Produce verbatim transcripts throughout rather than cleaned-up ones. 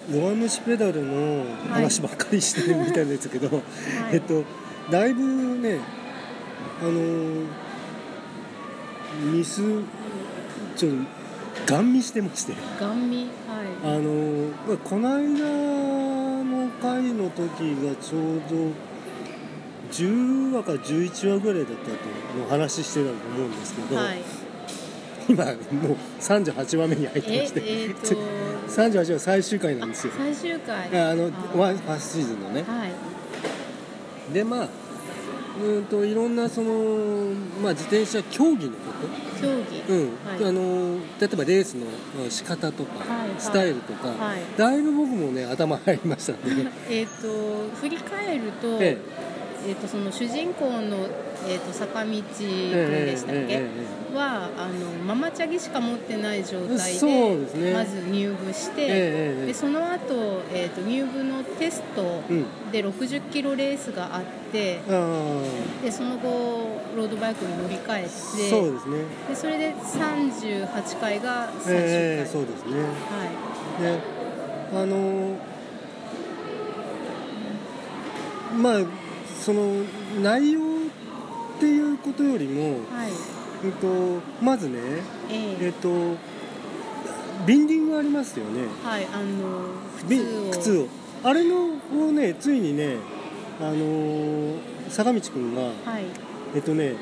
弱虫ペダルの話ばっかりしてるみたいですけど、はい、えっとだいぶねあのミスちょっとガン見してまして、 ガン見、はい、 あのこの間の回の時がちょうどじゅうわかじゅういちわぐらいだったとの話してたと思うんですけど、はい、今もうさんじゅうはちわめに入ってまして、ええー、とさんじゅうはちわ最終回なんですよ。 最終回あのファーストシーズンのね、はい、でまあうんといろんなその、まあ、自転車競技のこと競技、 うんはい、 あの例えばレースの仕方とか、はい、スタイルとか、はい、だいぶ僕もね頭入りましたねえっと振り返ると、えええー、とその主人公の、えー、と坂道くんでしたっけ、えーえーえー、はあのママチャギしか持ってない状態 で, で、ね、まず入部して、えー、でその後、えー、と入部のテストでろくじゅっキロレースがあって、うん、でその後ロードバイクに乗り換えて、 そうですね、 でそれでさんじゅうはちかいが最終回、 えー、そうですね、はい、であのまあその内容っていうことよりも、はい、えっと、まずね、えーえっと、ビンディングありますよね、 はい、あの靴を靴をあれのをねついにね、あのー、坂道くんが、はい、えっとね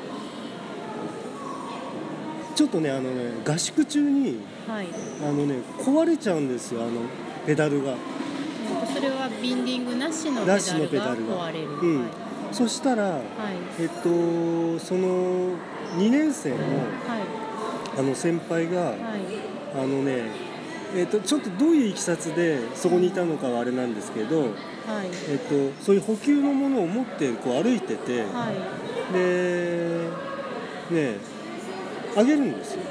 ちょっとねあのね合宿中に、はい、あのね壊れちゃうんですよ、あのペダルが。 それはビンディングなしのペダルが壊れる、うん、はい、 そしたら、はい、えっと、そのにねん生の、はい、あの先輩が、はい、あのね、えっと、ちょっとどういういきさつでそこにいたのかはあれなんですけど、はい、えっと、そういう補給のものを持ってこう歩いてて、はい、でねあげるんですよ。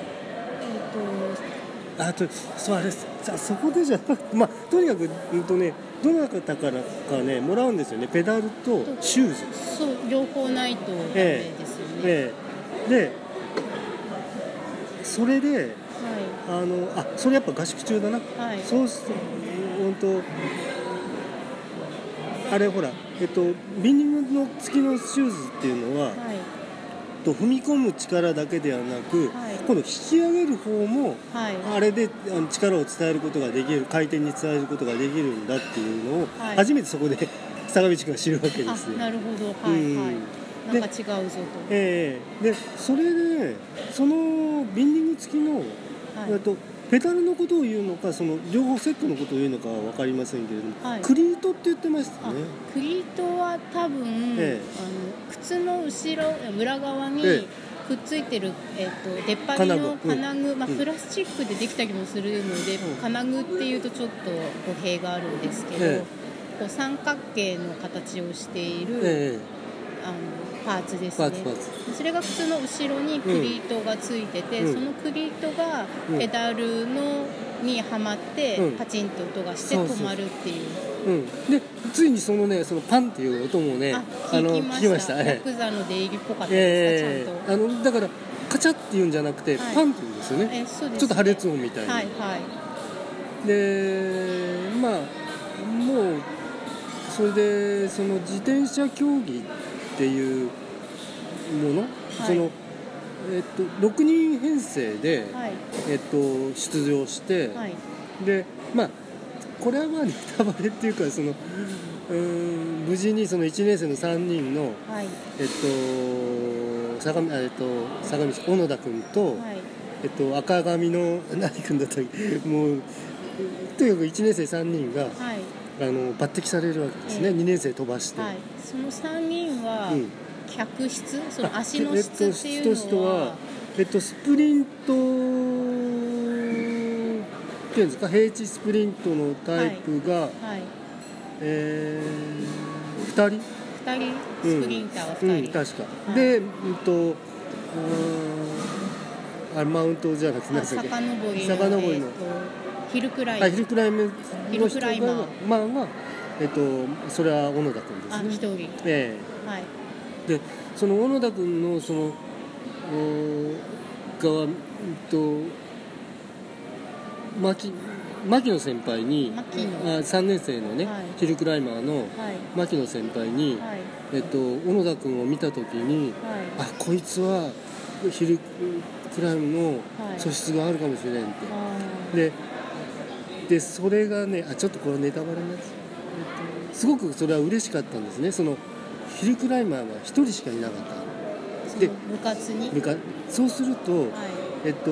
あとそうあれさそこでじゃなくて、まあ、とにかく、うんとね、どなたからかねもらうんですよね、ペダルとシューズ。 そう両方ないとダメですよね、えええ、でそれで、はい、あのあそれやっぱ合宿中だな、はい、そうすると本当あれほら、えっと、ビンディングの付きのシューズっていうのは、はい、と踏み込む力だけではなく、はい、今度引き上げる方も、はい、あれで力を伝えることができる、回転に伝えることができるんだっていうのを、はい、初めてそこで坂道君が知るわけですよ。 あ、なるほど、はい、うん、はい、なんか違うぞと、 えー、でそれでそのビンディング付きの、はい、とペダルのことを言うのかその両方セットのことを言うのかは分かりませんけれども、はい、クリートって言ってましたね。 クリートは多分、えー、あの靴の後ろ裏側に、えーくっついてる、えー、と出っ張りの金具、うん、まあ、プラスチックでできたりもするので、うん、金具っていうとちょっと語弊があるんですけど、えー、こう三角形の形をしている、えー、あのパーツですね。パーツパーツそれが靴の後ろにクリートがついてて、うん、そのクリートがペダルのにはまって、うん、パチンと音がして止まるっていう、 うん、でついにそのねそのパンっていう音もねあ聞きました。ヤクザの出入りっぽかったですか、えー、ちゃんとあのだからカチャっていうんじゃなくて、はい、パンって言うんですよね、えーそうですね、ちょっと破裂音みたいな、はいはい、でまあもうそれでその自転車競技っていうもの、はい、そのえっと、ろくにん編成で、はい、えっと、出場して、はい、でまあこれはまあネタバレっていうかそのうーん無事にそのいちねん生のさんにんの、はい、えっと坂道、えっと、坂道小野田君と、はい、えっと、赤髪の何君だったっけもうとにかくいちねん生さんにんが、はい、あの抜擢されるわけですね、えー、にねん生飛ばして、はい、 そのさんにんは、うん、客室その足の質っていうのは、えっと、 人は、えっと、スプリントっていうんですか、平地スプリントのタイプが、はいはい、えー、ふたりふたりスプリンターがふたり、うんうん、 確か、はい、で、うんとあマウントじゃなくて何だっけ坂登りの、 坂登りの、えー、 ヒルクライマーヒルクライマーの人がまあまあえっとそれは小野田君ですね。 あ、一人、 えー、はい。でその小野田君のその側、うんと巻き牧野先輩にあさんねん生のね、はい、ヒルクライマーの牧野先輩に、はいえっと、小野田君を見た時に、はい、あこいつはヒルクライムの素質があるかもしれんって、はい、で, でそれがねあちょっとこれネタバレになっちゃう、えっと、すごくそれは嬉しかったんですね。そのヒルクライマーはひとりしかいなかった。 で部活に部活そうすると、はいえっと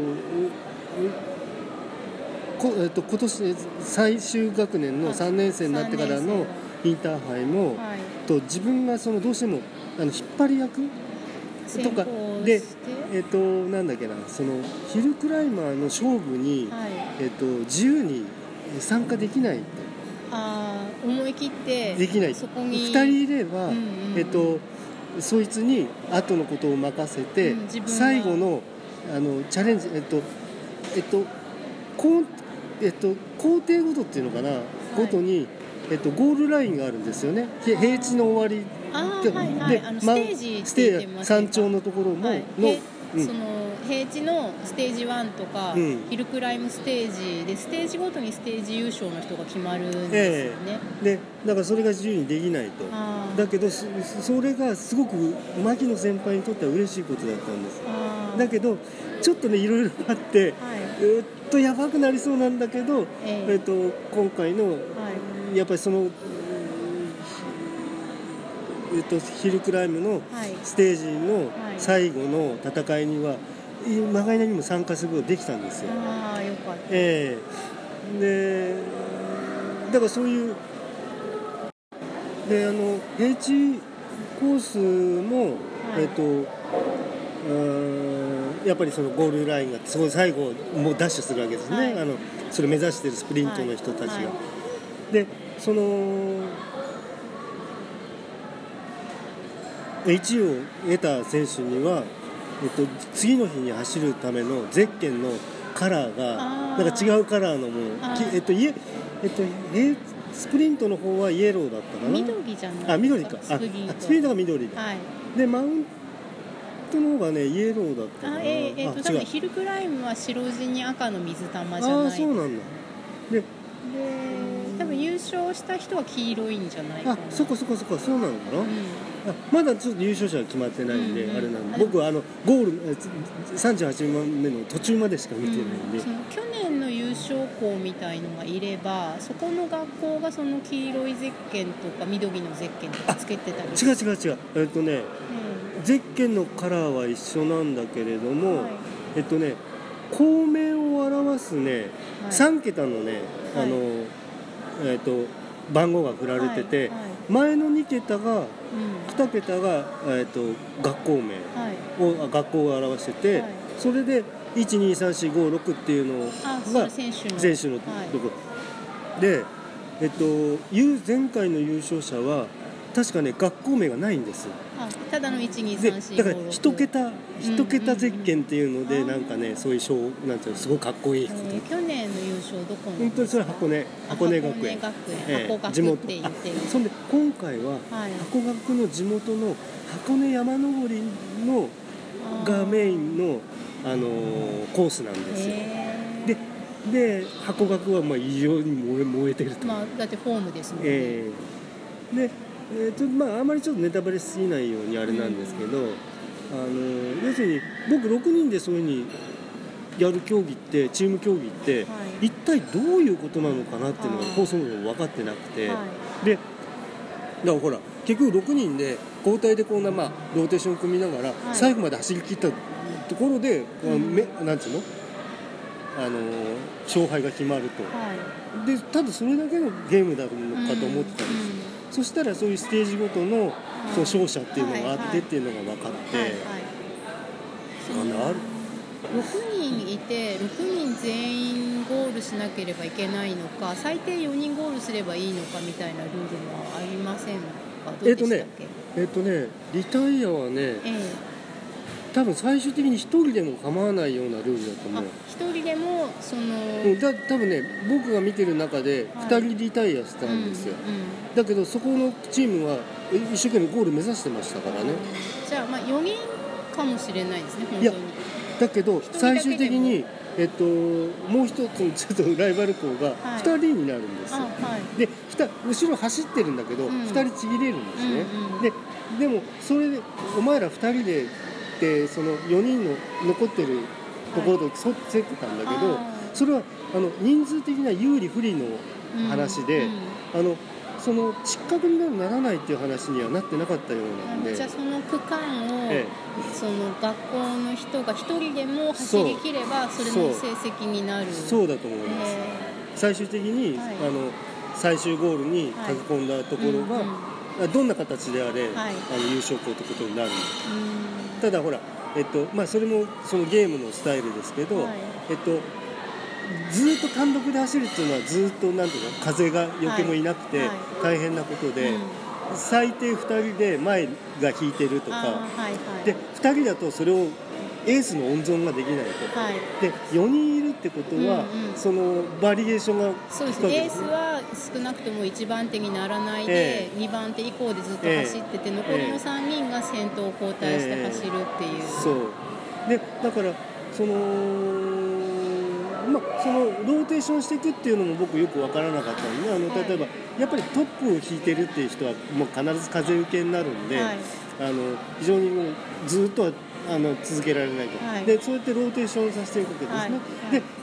こえっと、今年最終学年のさんねん生になってからのインターハイも、はい、と自分がそのどうしてもあの引っ張り役とかで、えっと、なんだっけなそのヒルクライマーの勝負に、はいえっと、自由に参加できないとあ思い切ってできないそこにふたりいれば、うんうんえっと、そいつに後のことを任せて、うん、最後のあのチャレンジ、えっとえっとこうえっと、工程ごとっていうのかな、はい、ごとに、えっと、ゴールラインがあるんですよね。平地の終わりあで、はいはい、あのステージって言ってま山頂のところも、はい、の、 うん、その平地のステージワンとか、うん、ヒルクライムステージでステージごとにステージ優勝の人が決まるんですよね、 えー、でだからそれが自由にできないと。だけど そ, それがすごく牧野先輩にとっては嬉しいことだったんです。だけどちょっとねいろいろあって、はいえー、っとやばくなりそうなんだけど、えーえー、っと今回の、はい、やっぱりその、えー、っとヒルクライムのステージの最後の戦いにはまがいなにも参加することができたんですよ。 あーよかった、 えー、でだからそういうであの平地コースも、はいえー、っとやっぱりそのゴールラインがそこ最後もうダッシュするわけですね、はい、あのそれ目指してるスプリントの人たちが、はいはい、でそのいちいを得た選手には、えっと、次の日に走るためのゼッケンのカラーがなんか違うカラーのもの、えっといええっと、スプリントの方はイエローだったかな。 緑じゃないですか。 あ緑かあスプリントが緑で、はい、でマウントの方がねイエローだったかな。あ、 えーえー、と多分ヒルクライムは白地に赤の水玉じゃない。 あそうなんだ。でで多分優勝した人は黄色いんじゃないかな。 あそこそこそこそうなのかな、うん、あまだちょっと優勝者は決まってないんで、うんうん、あれなんで僕はあのゴールさんじゅうはちばんめの途中までしか見てないんで、うん、 その去年の優勝校みたいのがいればそこの学校がその黄色いゼッケンとか緑のゼッケンとかつけてたり違う違う違うえっとね、うん、ゼッケンのカラーは一緒なんだけれども、はい、えっとね公明を表すね、はい、さん桁のねあの、はいえっと番号が振られてて、はいはい、前のに桁が、うん、に桁が、えー、と学校名を、はい、学校を表してて、はい、それでいちにさんしごろくっていうのが選手の、選手のところ、はい、で、えっと、前回の優勝者は確かね学校名がないんです。 あただのいちにさんしごろくだから一桁一桁ゼッケンっていうので、うんうんうん、なんかねそういう賞なんていうのすごいかっこいいこと、えー、去年の優勝どこの本当にそれ箱根箱根学園箱根学園、えー、箱学って言ってるそんで今回は、はい、箱学の地元の箱根山登りのがメインの、あのー、コースなんですよ。でで箱学はまあ異常に燃え、燃えてると、 まあ、だってフォームですもんね、 えー、でえーとまあ、あまりちょっとネタバレしすぎないようにあれなんですけど、うん、あの要するに僕ろくにんでそういう風にやる競技ってチーム競技って、はい、一体どういうことなのかなっていうのが放送も分かってなくて、はい、でだからほら結局ろくにんで交代でこんな、まあ、ローテーション組みながら、はい、最後まで走り切ったところで、うん、めなんていうのあの勝敗が決まると、はい、でただそれだけのゲームだろうかと思ってたんですよ、うんそしたらそういうステージごとのその勝者っていうのがあってっていうのが分かって、はいはいはい、ろくにんいてろくにん全員ゴールしなければいけないのか最低よにんゴールすればいいのかみたいなルールはありませんか？どうでしたっけ？ えっとね、えっとねリタイアはね、ええ多分最終的に一人でも構わないようなルールだと思う。 一人でもそのだ多分ね僕が見てる中でふたりリタイアしたんですよ、はいうんうん、だけどそこのチームは一生懸命ゴール目指してましたからね。 じゃあまあよにんかもしれないですね本当に。いやだけど最終的に、えっと、もう一つのちょっとライバル校がふたりになるんですよ、はい、で後ろ走ってるんだけど、うん、ふたりちぎれるんですね、うんうん、で, でもそれでお前らふたりででそのよにんの残ってるところと競ってたんだけど、はい、それはあの人数的な有利不利の話で、うんうん、あのその失格になるならないっていう話にはなってなかったようなんで、 じゃあその区間を、ええ、その学校の人が一人でも走り切ればそれの成績になる。 そうだと思います、えー、最終的に、はい、あの最終ゴールに書き込んだところが、はいうんうん、どんな形であれ、はい、あの優勝校ということになるんです。ただほら、えっとまあ、それもそのゲームのスタイルですけど、はいえっとずっと単独で走るっていうのはずっとなんていうの風がよけもいなくて大変なことで、はいはいうん、最低ふたりで前が引いてるとか、はいはい、でふたりだとそれをエースの温存ができないと、はい、でよにんいるってことは、うんうん、そのバリエーションがそうですね、エースは少なくともいちばん手にならないで、えー、にばん手以降でずっと走ってて、えー、残りのさんにんが先頭交代して走るっていう、えー、 そうでだからそのまあ、そのローテーションしていくっていうのも僕よく分からなかったんで、あの例えばやっぱりトップを引いてるっていう人はもう必ず風受けになるんで、はい、あの非常にもうずっとはあの続けられないと、はい、でそうやってローテーションさせていくわけですね、はいはい、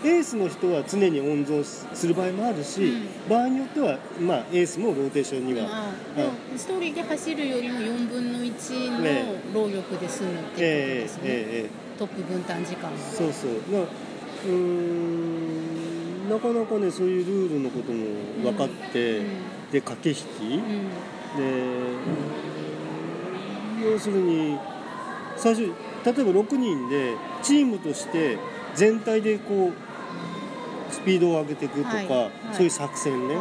でエースの人は常に温存する場合もあるし、うん、場合によっては、まあ、エースもローテーションには、うん、あ一人で走るよりもよんぶんのいちの労力で済むっていうことですね、えーえーえー、トップ分担時間はそうそううーんなかなかねそういうルールのことも分かって、うん、で駆け引き、うん、で要するに最初例えばろくにんでチームとして全体でこうスピードを上げていくとか、はいはい、そういう作戦ね、はい、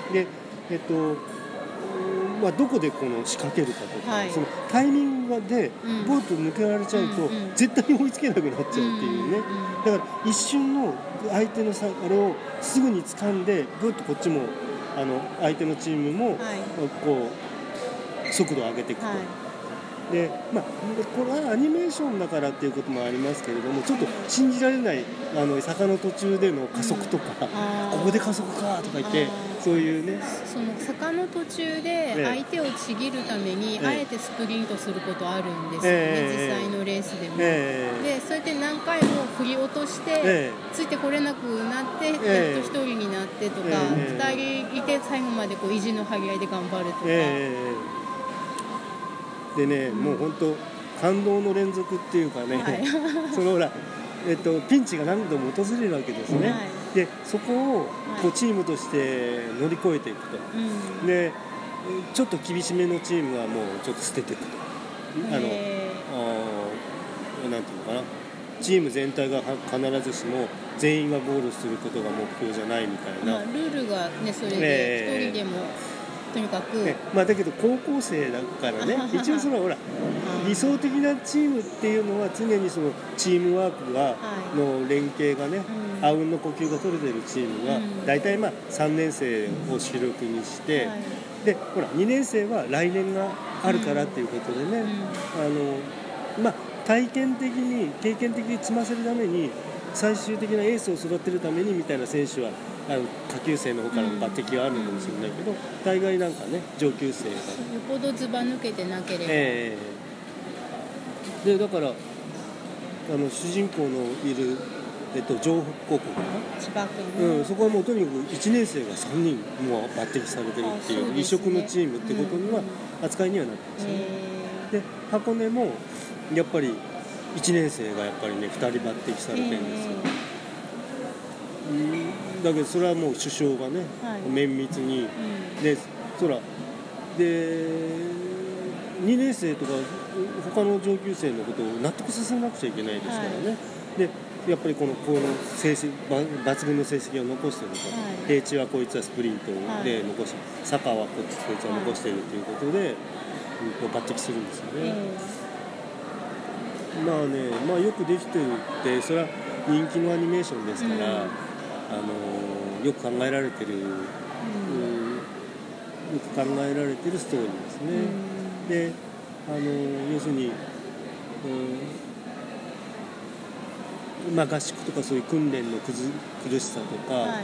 でえっとまあ、どこでこの仕掛けるかとか、はい、そのタイミングでボート抜けられちゃうと、うん、絶対に追いつけなくなっちゃうっていうね、うん、だから一瞬の相手のさあれをすぐに掴んでぐっとこっちもあの相手のチームも、はい、こう速度を上げていくと、はいでまあ、これはアニメーションだからっていうこともありますけれどもちょっと信じられないあの坂の途中での加速とか、うん、ここで加速かとか言ってそういうねその坂の途中で相手をちぎるためにあえてスプリントすることあるんですよね、えー、実際のレースでも、えー、でそうやって何回も振り落として、えー、ついてこれなくなって、えー、やっとひとりになってとか、えー、ふたりいて最後までこう意地の張り合いで頑張るとか、えーでね、うん、もう本当感動の連続っていうかね、はい、そのほら、えっと、ピンチが何度も訪れるわけですね、はい、でそこをこうチームとして乗り越えていくと、はい、でちょっと厳しめのチームはもうちょっと捨てていくとあのあなんていうのかなチーム全体が必ずしも全員がゴールすることが目標じゃないみたいな、 まあ、ルールがねそれで一人でも、とにかく、 ねまあ、だけど高校生だからね一応そのほら理想的なチームっていうのは常にそのチームワークがの連携がね、あうんの呼吸が取れてるチームが大体まあさんねん生を主力にして、はい、でほらにねん生は来年があるからっていうことでね、うん、あのまあ体験的に経験的に積ませるために最終的なエースを育てるためにみたいな選手はあの下級生の方からの抜擢はあるのかもしれないけど、うん、大概なんかね上級生がよほどずば抜けてなければ、 えー、でだからあの主人公のいる、えっと、城北高校かな千葉県、 うん、そこはもうとにかくいちねん生がさんにんもう抜擢されてるっていう、ね、異色のチームってことには、うん、扱いにはなってますね、えー、で箱根もやっぱりいちねん生がやっぱりねふたり抜擢されてるんですよ、えー、だけどそれはもう首相がね、はい、綿密に、うん、でそらでにねん生とか他の上級生のことを納得させなくちゃいけないですからね、はい、でやっぱりこのこの成績抜群の成績を残してると、はい、平地はこいつはスプリントで残して、はい、坂はこいつは残してるということで、はい、抜擢するんですよね、えーまあね、まあよくできてるってそれは人気のアニメーションですから、うん、あのよく考えられてる、うん、よく考えられてるストーリーですね、うん、であの要するに、うん、 まあ、合宿とかそういう訓練の苦しさとか、はい、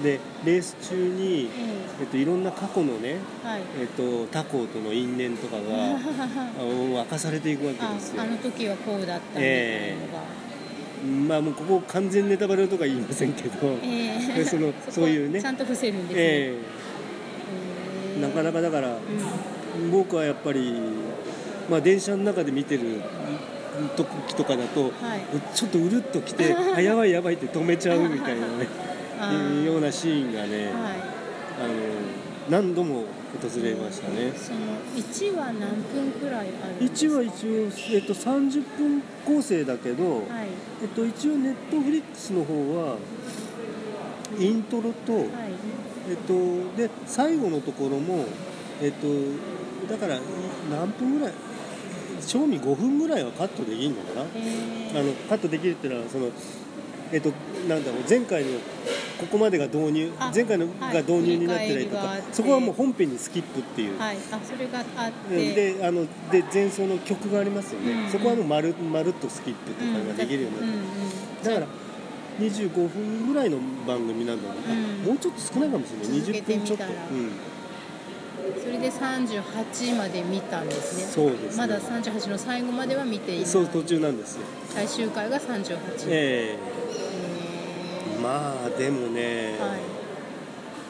でレース中に、ええっと、いろんな過去のね、はいえっと、他校との因縁とかが明かされていくわけですよ。 あ, あの時はこうだったみたいなのが、えー、まあもうここ完全ネタバレとか言いませんけど、えー、そのそ, そういうねちゃんと伏せるんですね、 えー、なかなかだから、うん、僕はやっぱり、まあ、電車の中で見てる時とかだと、はい、ちょっとうるっときてあやばいやばいって止めちゃうみたいなねようなシーンがね、はい、あの何度も訪れましたね。 そのいちわ何分くらいあるんですか？ いちわ一応、えっと、さんじゅっぷん構成だけど、はいえっと、一応ネットフリックスの方はイントロと、はいえっと、で最後のところも、えっと、だから何分ぐらい賞味ごふんぐらいはカットできるのかな。あのカットできるっていうのはその、えっと、なんだろう前回のここまでが導入前回のが導入になってたりとか、はい、そこはもう本編にスキップっていう、 はい、あそれがあってであので前奏の曲がありますよね、うんうん、そこはもうまるまるっとスキップとかができるようになって、うんうん、だからにじゅうごふんぐらいの番組なんだろう、うん、もうちょっと少ないかもしれないにじゅっぷんちょっと、うんそれでさんじゅうはちまで見たんですね。 そうですね。 まださんじゅうはちの最後までは見ていない。 そう途中なんですよ。 最終回がさんじゅうはち。 えー、まあでもね、はい、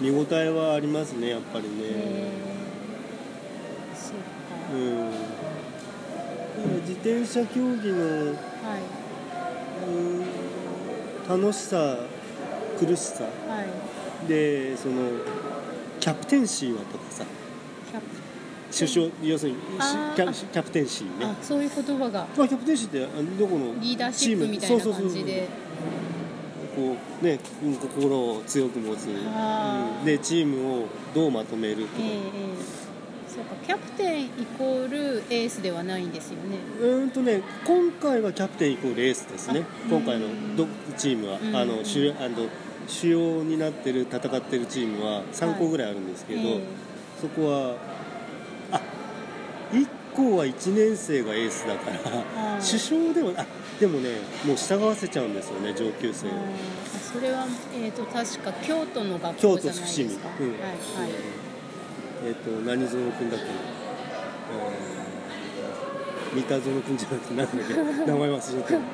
見応えはありますねやっぱりね。 そうか。 うん。自転車競技の、はい、うん楽しさ苦しさ、はい、でそのキャプテンシーはとかさ。首相要するにキ ャ, キャプテンシーね。 あそういう言葉が、 まあ、キャプテンシーってどこのリーダーシップみたいな感じでこうね心を強く持つ、うん、でチームをどうまとめるとか、えーえー、 そうかキャプテンイコールエースではないんですよね。 うんとね今回はキャプテンイコールエースですね。今回のチームは、うん、あの主あの主要になってる戦ってるチームはさんこぐらいあるんですけど、はいえー、そこはあいっこはいちねん生がエースだから主将ではあでもねもう従わせちゃうんですよね上級生。 あそれは、えー、と確か京都の学校じゃないですか。京都伏見、うんはいはいえー、と何園君だっけ、えー、三田園君じゃなくて何だっけ名前忘れちゃった、うん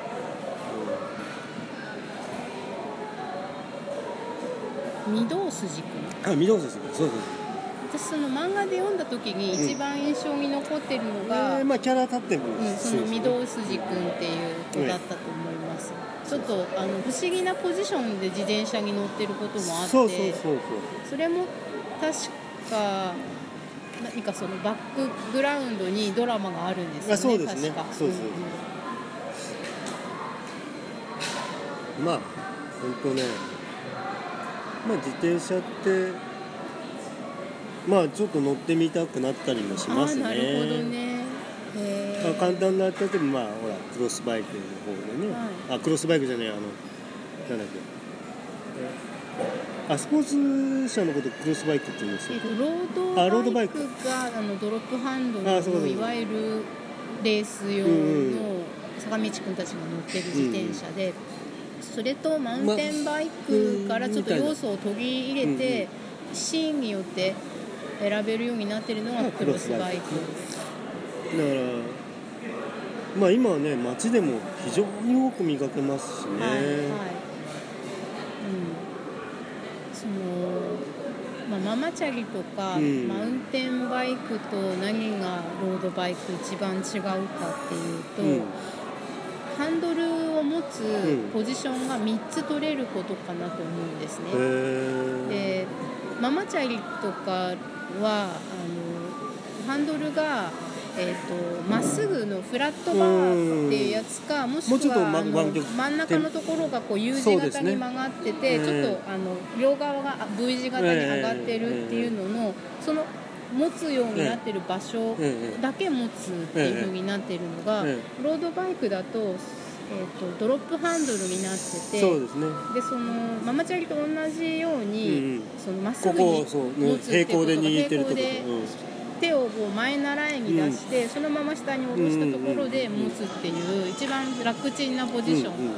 御堂筋君あ御堂筋君そうそう私その漫画で読んだ時に一番印象に残ってるのが、 うんえーまあ、キャラ立ってる、 うん、その御堂筋君っていう子だったと思います、うん、ちょっとあの不思議なポジションで自転車に乗ってることもあってそうそうそうそうそれも確か何かそのバックグラウンドにドラマがあるんですよね。 そうですね確かそうそうそう、うん、まあ本当ねまあ、自転車ってまあちょっと乗ってみたくなったりもしますね。 あなるほどね。へまあ、簡単な例えばまあほらクロスバイクの方でね、はい、あクロスバイクじゃないあのなんだっけあスポーツ車のことクロスバイクって言うんですよ。 えっとロードバイクがあのドロップハンドルのいわゆるレース用の坂道くんたちが乗ってる自転車で。うんうんそれとマウンテンバイクからちょっと要素を取り入れてシーンによって選べるようになってるのがクロスバイクだからまあ今はね街でも非常に多く見かけますしね、はいはいうん、 その、まあ、ママチャリとか、うん、マウンテンバイクと何がロードバイク一番違うかっていうと、うんハンドルを持つポジションがみっつ取れることかなと思うんですね、うん、でママチャリとかはあのハンドルがえーと、まっすぐのフラットバーっていうやつか、もしくはあの真ん中のところがこう U 字型に曲がってて、ね、ちょっとあの両側が V 字型に上がってるっていうののその持つようになってる場所だけ持つっていう風になってるのが、ロードバイクだと、えーと、ドロップハンドルになってて、 そうですね。 でそのママチャリと同じように、うん、そのまっすぐに持つっていうことが平行で握ってるところ、 手をこう前習いに出して、うん、そのまま下に下ろしたところで持つっていう一番楽ちんなポジション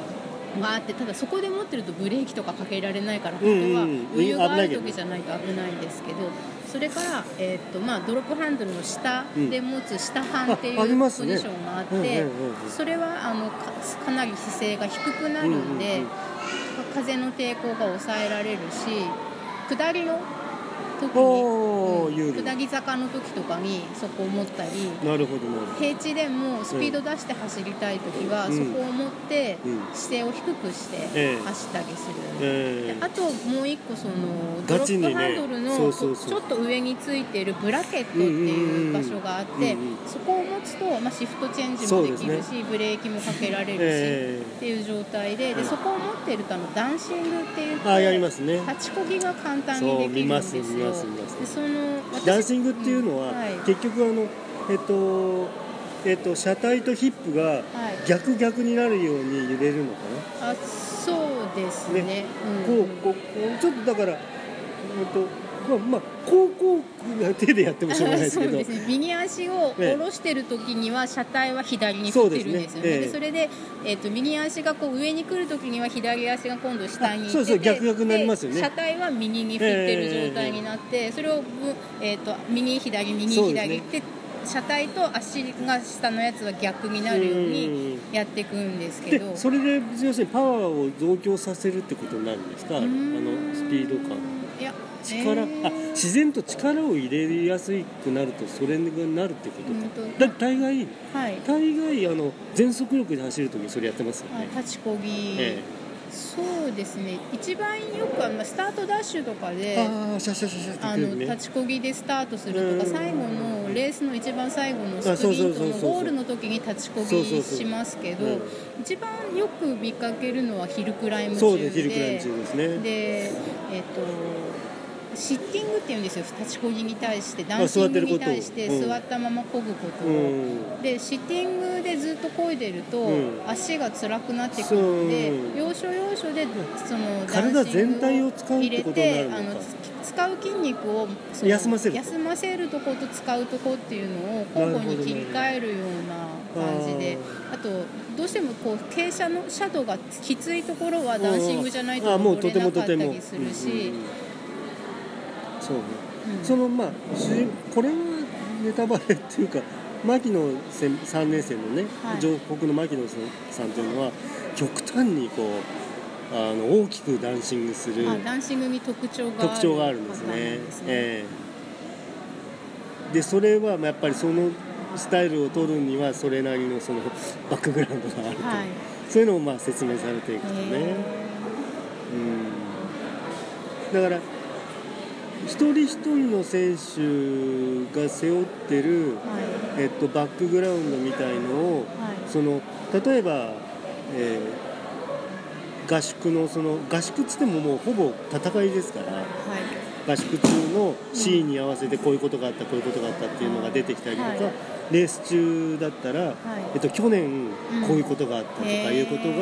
があって、ただそこで持ってるとブレーキとかかけられないから本当は余裕がある時じゃないと危ないんですけど、それから、えーとまあ、ドロップハンドルの下で持つ下半っていうポジションがあって、それはあの か, かなり姿勢が低くなるんで、風の抵抗が抑えられるし、下りの時に、うん、下り坂の時とかにそこを持ったり、 なるほど平地でもスピード出して走りたい時は、うん、そこを持って姿勢を低くして走ったりする、えー、あともう一個そのドロップハンドルのちょっと上についてるブラケットっていう場所があって、うんうんうん、そこを持つと、まあ、シフトチェンジもできるし、ね、ブレーキもかけられるし、えー、っていう状態で、でそこを持ってるとあのダンシングって言って、 あ、やりますね、 立ちこぎが簡単にできるんですよ。でそのダンシングっていうのは、うん、はい、結局あの、えっとえっと、車体とヒップが逆逆になるように揺れるのかな、 はい、あ、そうですね、ね、 うん、こうこうちょっとだから、えっとまあまあ、こうこう手でやってもしょうがないですけどそうですね、右足を下ろしてる時には車体は左に振ってるんですよね。 そ, で、ねえー、それで、えー、と右足がこう上に来る時には左足が今度下に行ってて、 そうそう逆逆になりますよね。 車体は右に振ってる状態になって、えー、それを、えー、と右左右左って、車体と足が下のやつは逆になるようにやっていくんですけど、 でそれで要するにパワーを増強させるってことになるんですか、あのスピード感、 いや力、えー、あ自然と力を入れやすくなるとそれになるってことか、だ大概、はい、大概あの全速力で走るときそれやってますよね、 立ちこぎ、えー、そうですね、一番よくはスタートダッシュとかであシャシャシャシャってくるね、 あの立ちこぎでスタートするとか、最後のレースの一番最後のスプリントのゴールの時に立ちこぎしますけど、一番よく見かけるのはヒルクライム中で、 そうです、ヒルクライム中ですね。 で、えっとシッティングって言うんですよ、立ちこぎに対して、ダンシングに対して座ったまま漕ぐことを、うん、でシッティングでずっと漕いでると、うん、足が辛くなってくるので、要所要所でそのダンシングを入れて、あの使う筋肉をその休ませると休ませるとこと使うとこっていうのを交互に切り替えるような感じで、あとどうしてもこう傾斜の斜度がきついところはダンシングじゃないと登れなかったりするし、 そうね、うん、そのまあこれはネタバレっていうか、牧野さんねん生のね、はい、上北の牧野さんというのは極端にこうあの大きくダンシングする、 あダンシングに特徴がある特徴があるんですね。えー、でそれはやっぱりそのスタイルを取るにはそれなりのそのバックグラウンドがあると、はい、そういうのをまあ説明されていくとね、うん、だから一人一人の選手が背負ってる、はい、えっと、バックグラウンドみたいのを、はい、その例えば、えー、合宿のその合宿っつってももうほぼ戦いですから、はい、合宿中のシーンに合わせてこういうことがあったこういうことがあったっていうのが出てきたりとか、はい、レース中だったら、はい、えっと、去年こういうことがあったとかいうことが、うん、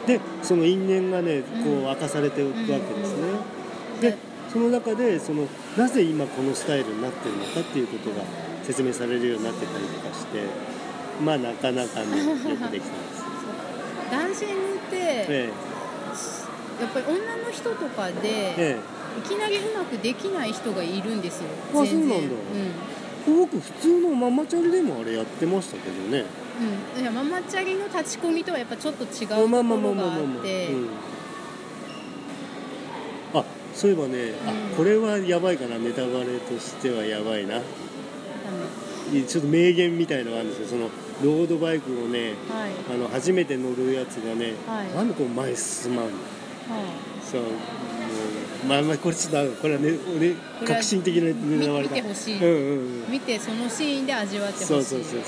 でその因縁がねこう明かされておくわけですね。うん、でその中でそのなぜ今このスタイルになってるのかっていうことが説明されるようになってたりとかして、まあなかなかねよくできてますダンシングって、ええ、やっぱり女の人とかで、ええ、いきなりうまくできない人がいるんですよ。 あ、そうなんだ、うん、僕普通のママチャリでもあれやってましたけどね、 うん、いやママチャリの立ち込みとはやっぱちょっと違うところがあって、 そういえばね、うん、あこれはやばいかな、ネタバレとしてはやばいな、うん、ちょっと名言みたいのがあるんですよ。そのロードバイクをね、はい、あの初めて乗るやつがね、はい、なんでこう前進まんの、はい、そうもう、まあ、まあこれちょっとこれはね俺革新的なネタバレだ。 見てほしい、うんうんうん、見てそのシーンで味わってほしい。 そうそうそうそう、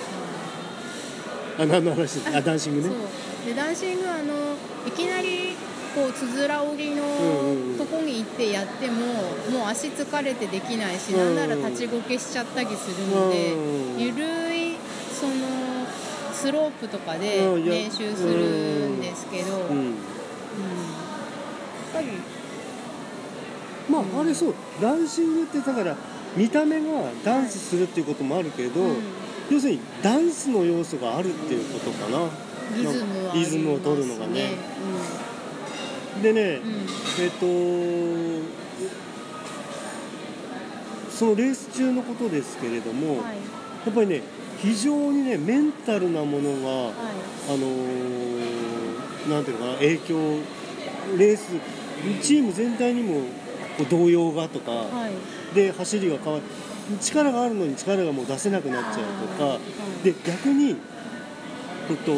あ何の話ですか。あダンシングね。 そうでダンシングあのいきなりこうつづら折りのとこに行ってやっても、うんうん、もう足疲れてできないし、うん、なんなら立ちこけしちゃったりするので、うん、ゆるいそのスロープとかで練習するんですけど、うんうんうん、やっぱりまあ、うん、あれそうダンシングってだから見た目がダンスするっていうこともあるけど、はい、うん、要するにダンスの要素があるっていうことかな。 リズムはありますね。 リズムを取るのがね、うん、でね、うん、えっとそのレース中のことですけれども、はい、やっぱりね非常にねメンタルなものが、はい、あのー、なんていうのかな、影響、レースチーム全体にもこう動揺がとか、はい、で走りが変わって力があるのに力がもう出せなくなっちゃうとか、はい、で逆に、えっと、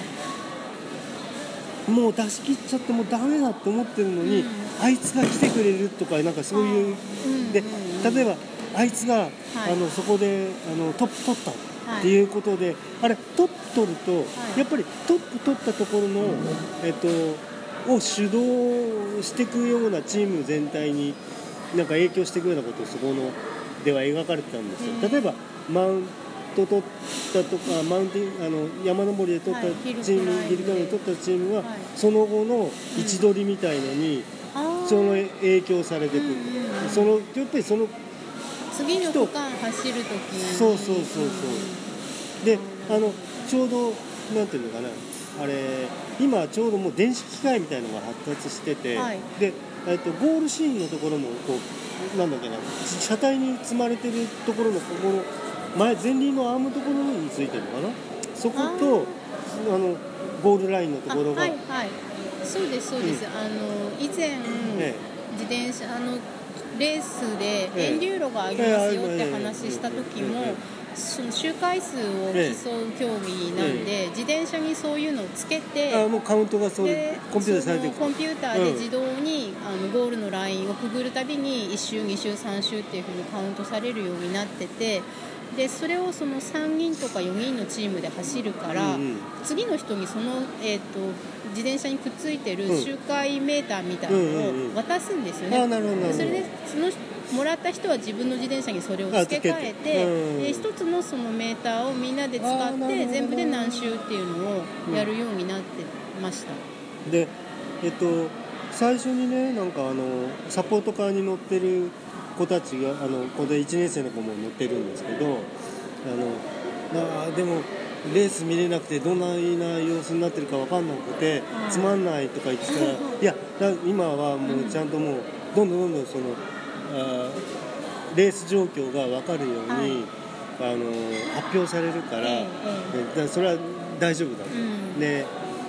もう出し切っちゃってもうダメだって思ってるのに、うん、あいつが来てくれるとか、なんかそういう、うん、で例えばあいつが、はい、あのそこであのトップ取ったっていうことで、はい、あれトップ取ると、はい、やっぱりトップ取ったところの、えっと、を主導していくようなチーム全体になんか影響していくようなことをそこのでは描かれてたんですよ。例えばマウント取ったとか、マウンテンあの山登りで取ったチーム、はい、ヒルクライムで取ったチームは、はい、その後の位置取りみたいのに、うん、その影響されてくる、うん、そのやっぱりその次の区間走るときにそうそうそうそう、うん、であのちょうどなんていうのかな、あれ今ちょうどもう電子機械みたいなのが発達してて、はい、でえっとゴールシーンのところもこうなんだっけな、車体に積まれてるところのここの前前輪のアームのところについてるのかな、そことあのゴールラインのところが、 はいはい、そうですそうです、うん、あの以前、ね、自転車あのレースでエンデューロがありますよって話した時も、その周回数を競う競技なんで、自転車にそういうのをつけて、 あもうカウントがそうコンピューターされてる、 コンピューターで自動に、うん、あのゴールのラインをくぐるたびにいっ周に周さん周っていう風にカウントされるようになってて、でそれをそのさんにんとかよにんのチームで走るから、うんうん、次の人にその、えーと、自転車にくっついてる周回メーターみたいなのを渡すんですよね。それでそのもらった人は自分の自転車にそれを付け替えて、うん、で一つのそのメーターをみんなで使って全部で何周っていうのをやるようになってました。 うん、で、えっと、最初にね、なんかあのサポートカーに乗ってる子たちが、あのここでいちねん生の子も乗ってるんですけど、あのなでもレース見れなくてどんな様子になってるか分かんなくて、うん、つまんないとか言ってたらいやだ今はもうちゃんともうどんどんどんどんそのあレース状況が分かるように、はい、あの発表されるから、ええ、だそれは大丈夫だと、うん、で,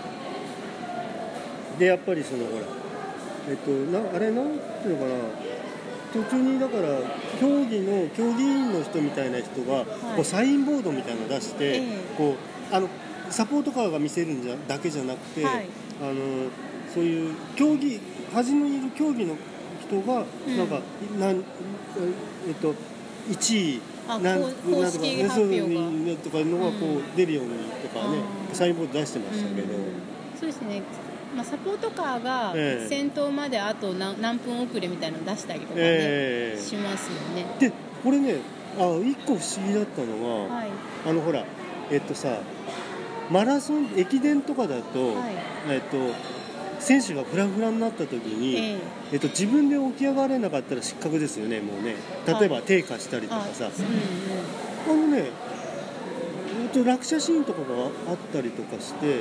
でやっぱりそのほらえっとなあれなんていうのかな、途中にだから競技の競技員の人みたいな人が、はい、こうサインボードみたいなのを出して、ええ、こうあのサポートカーが見せるんじゃだけじゃなくて、はい、あのそういう競技端のいる競技の人がなんか、うん、なんえっといちいなん公式発表がとかのがこう出るようにとかね、うん、サインボード出してましたけど、うん、 そうですね。まあ、サポートカーが先頭まであと 何, 何分遅れみたいなの出したりとかね、えー、しますよね。 でこれね、あ一個不思議だったのが、はい、あのほらえっとさマラソン駅伝とかだと、はい、えっと選手がフラフラになった時に、えーえっと、自分で起き上がれなかったら失格ですよね、もうね。例えば低下したりとかさ、あ、うんうん、あのね落車シーンとかがあったりとかして、はい、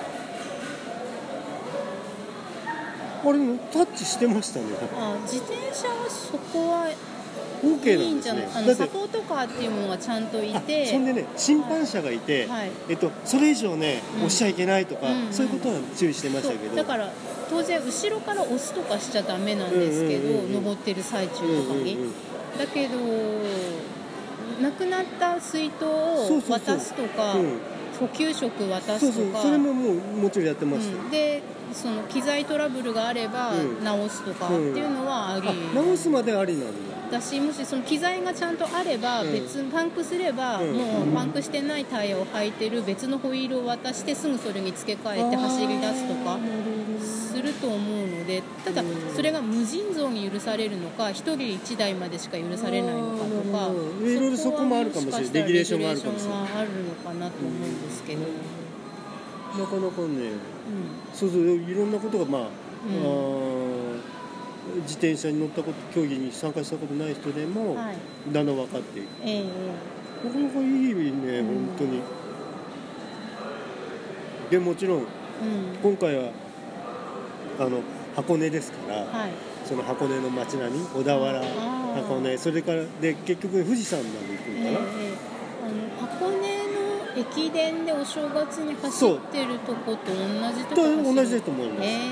あれタッチしてましたね。 あ自転車はそこは OK なんですね。 あのサポートカーっていうものがちゃんといて、 そんでね審判者がいて、はいえっと、それ以上ね、うん、押しちゃいけないとか、うんうん、そういうことは注意してましたけど、 だから当然後ろから押すとかしちゃダメなんですけど、うんうんうんうん、登ってる最中とかに、うんうんうん、だけどなくなった水筒を渡すとか、そうそうそう、うん、補給食渡すとか、 そうそうそれももうもちろんやってました、 うん、でその機材トラブルがあれば直すとかっていうのはあり、 うんうん、直すまでありなんだ。 だし、もしその機材がちゃんとあれば、別、うん、パンクすれば、うん、もうパンクしてないタイヤを履いてる別のホイールを渡してすぐそれに付け替えて走り出すとかすると思うので、ただそれが無尽蔵に許されるのかひとりいちだいまでしか許されないのかとか、 いろいろそこもあるかもしれない、レギュレーションがあるかもしれない、 レギュレーションはあるのかなと思うんですけど、 うん、なかなかね、うん、そうそういろんなことがまあ、うん、あ自転車に乗ったこと競技に参加したことない人でも、はい、だんだん分かっていく、えー、なかなかいいね、うん、本当にでもちろん、うん、今回はあの箱根ですから、はい、その箱根の街並み、小田原、箱根、それからで結局富士山まで行くのかな、えー、 あの箱根の駅伝でお正月に走ってるとこと同じとこ走る同じだと思います、えー、なる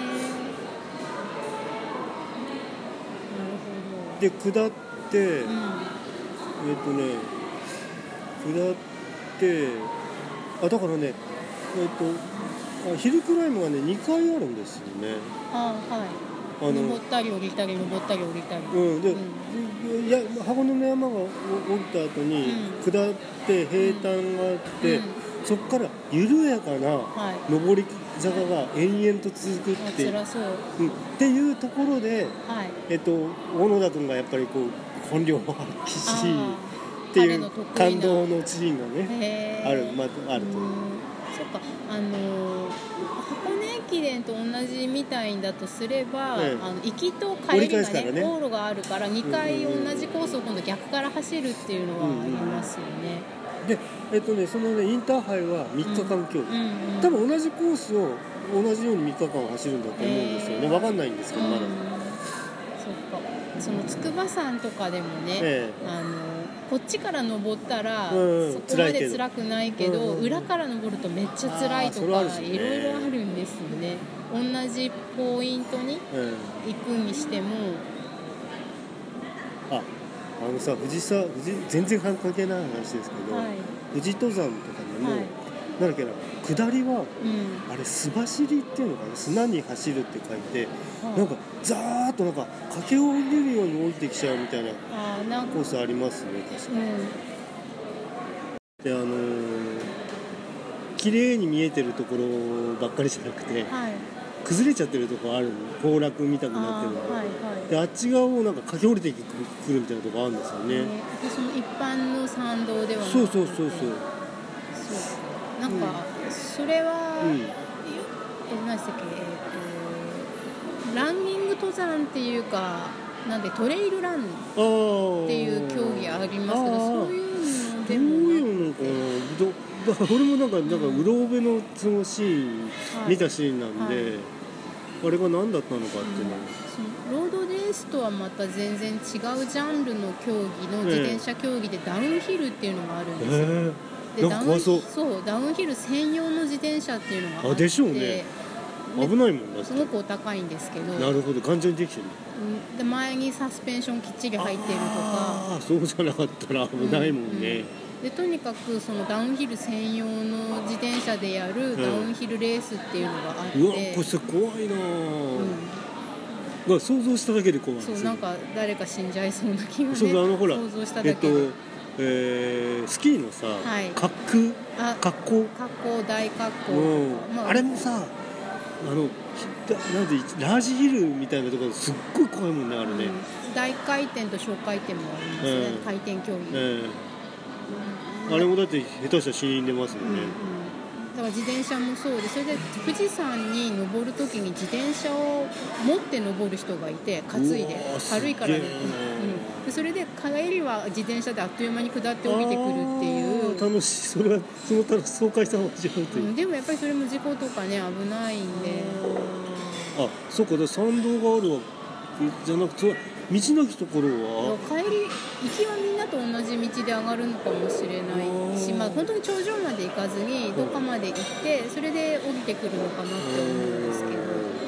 ほど。で下って、うん、えっ、ー、とね下ってあだからねえっ、ー、とヒルクライムがねにかいあるんですよね。 あはいあの登ったり降りたり登ったり降りたり、 うんで、うん、いや箱根の山が降りた後に下って平坦があって、うん、そこから緩やかな上り坂が延々と続くって、 辛そう、 うん、っていうところで、はいえっと、小野田君がやっぱりこう本領を発揮しっていう感動のシーンがねある、まあ、あると思う。 そっかあのー箱根駅伝と同じみたいだとすれば、ええ、あの行きと帰りがね往路があるからにかい同じコースを今度逆から走るっていうのはありますよね、 うんうん、で、えっとね、そのねインターハイはみっかかん競技、うんうんうん、多分同じコースを同じようにみっかかん走るんだと思うんですよね、分かんないんですけどまだ、うん、 そっかその筑波山とかでもね、ええ、あのこっちから登ったら、うん、そこまで辛くないけど、うんうん、裏から登るとめっちゃ辛いとかいろいろあるんですよね。同じポイントに行くにしても、 うん、ああのさ富士山富士全然関係ない話ですけど、はい、富士登山とかでも、はい、なんだっけな下りは、うん、あれ素走りっていうのかな砂に走るって書いて、はい、なんかザーッとなんか駆け下りるように降りてきちゃうみたいなコースありますね確かに、うん、であのー、綺麗に見えてるところばっかりじゃなくて、はい、崩れちゃってるところあるの崩落見たくなってるので、はいはい、であっち側をなんか駆け下りてくるみたいなところあるんですよね、えー、その一般の山道ではなくてそうそうそうそうそうなんか、うん、それは、うん、え何でしたっけ、えー、ランニング登山っていうかなんでトレイルランっていう競技ありますけどそういうのでもどういうのかなだ俺もなんかなんかうろ覚えのそのシーン、はい、見たシーンなんで、はい、あれが何だったのかっていうのは、 うん、ロードレースとはまた全然違うジャンルの競技の自転車競技でダウンヒルっていうのがあるんですよ、えーでダウンそうダウンヒル専用の自転車っていうのがあって、あでしょうね危ないもんだってすごくお高いんですけどなるほど頑丈にできてる、 うん、で前にサスペンションきっちり入ってるとかああそうじゃなかったら危ないもんね、うんうんでとにかくそのダウンヒル専用の自転車でやるダウンヒルレースっていうのがあって、うん、うわこれ怖いな、うん、想像しただけで怖いそうなんか誰か死んじゃいそうな気が、ね、そうあのほら想像しただけで、えっとえー、スキーのさ、はい、滑空滑降滑降大滑降、 うんまあ、あれもさあのなんでラージヒルみたいなところすっごい怖いもんねあれね、 うん、大回転と小回転もありますね、うん、回転競技、 えー、あれもだって下手したら死んでますよね、うんうん、 だから自転車もそうでそれで富士山に登るときに自転車を持って登る人がいて担いで軽いからね、うん、でそれで帰りは自転車であっという間に下って降りてくるっていう楽しいそれはその楽し爽快さを味わうという、 うん、でもやっぱりそれも事故とかね危ないんであそうかだ山道があるわじゃなくて道なきところは帰り行きはみんなと同じ道で上がるのかもしれないし、まあ、本当に頂上まで行かずにどこかまで行ってそれで降りてくるのかなって思うんですけど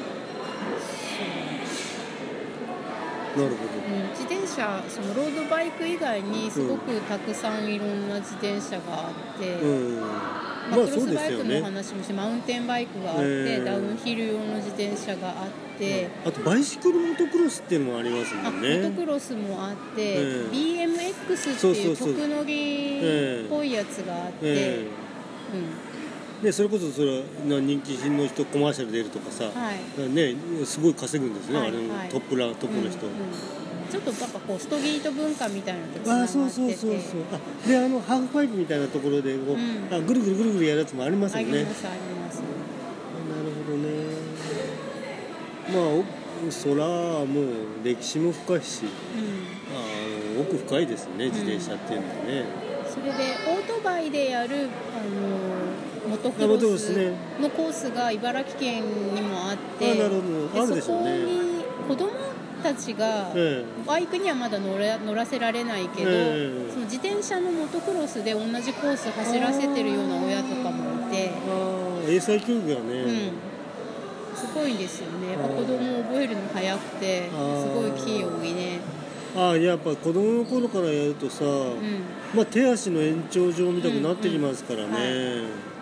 なるほど、 うん、自転車そのロードバイク以外にすごくたくさんいろんな自転車があって、うんまあ、クロスバイクの話もして、マウンテンバイクがあって、えー、ダウンヒル用の自転車があって、 うん、あとバイシクルモトクロスっていうのもありますもんね。 モトクロスもあって、えー、ビーエムエックス っていう特乗りっぽいやつがあって、えーうん、でそれこそそれは人気品の人コマーシャル出るとかさ、はい、ね、すごい稼ぐんですね、はい、あれのトップラトップの人、うんうんちょっとなんかこうストリート文化みたいなのとつながってて、あ、そうそうそうそうあであのハーフパイプみたいなところでこう、うん、あぐるぐるぐるぐるやるやつもありますよね。ありますありますなるほどね。まあそらもう歴史も深いし、うん、あの奥深いですね自転車っていうのはね、 うん、それでオートバイでやるあのモトクロスのコースが茨城県にもあって、 あ、なるほど、あるでしょうね。 そこに子供たちがバイクにはまだ乗ら、乗らせられないけど、ええ、その自転車のモトクロスで同じコース走らせてるような親とかもいて、 あ、英才教育がね、うん、 すごいですよね。やっぱ子供覚えるの早くてすごい器用にね。 ああ、やっぱ子供の頃からやるとさ、うん、まあ、手足の延長上みたくなってきますからね、うんうん、はい、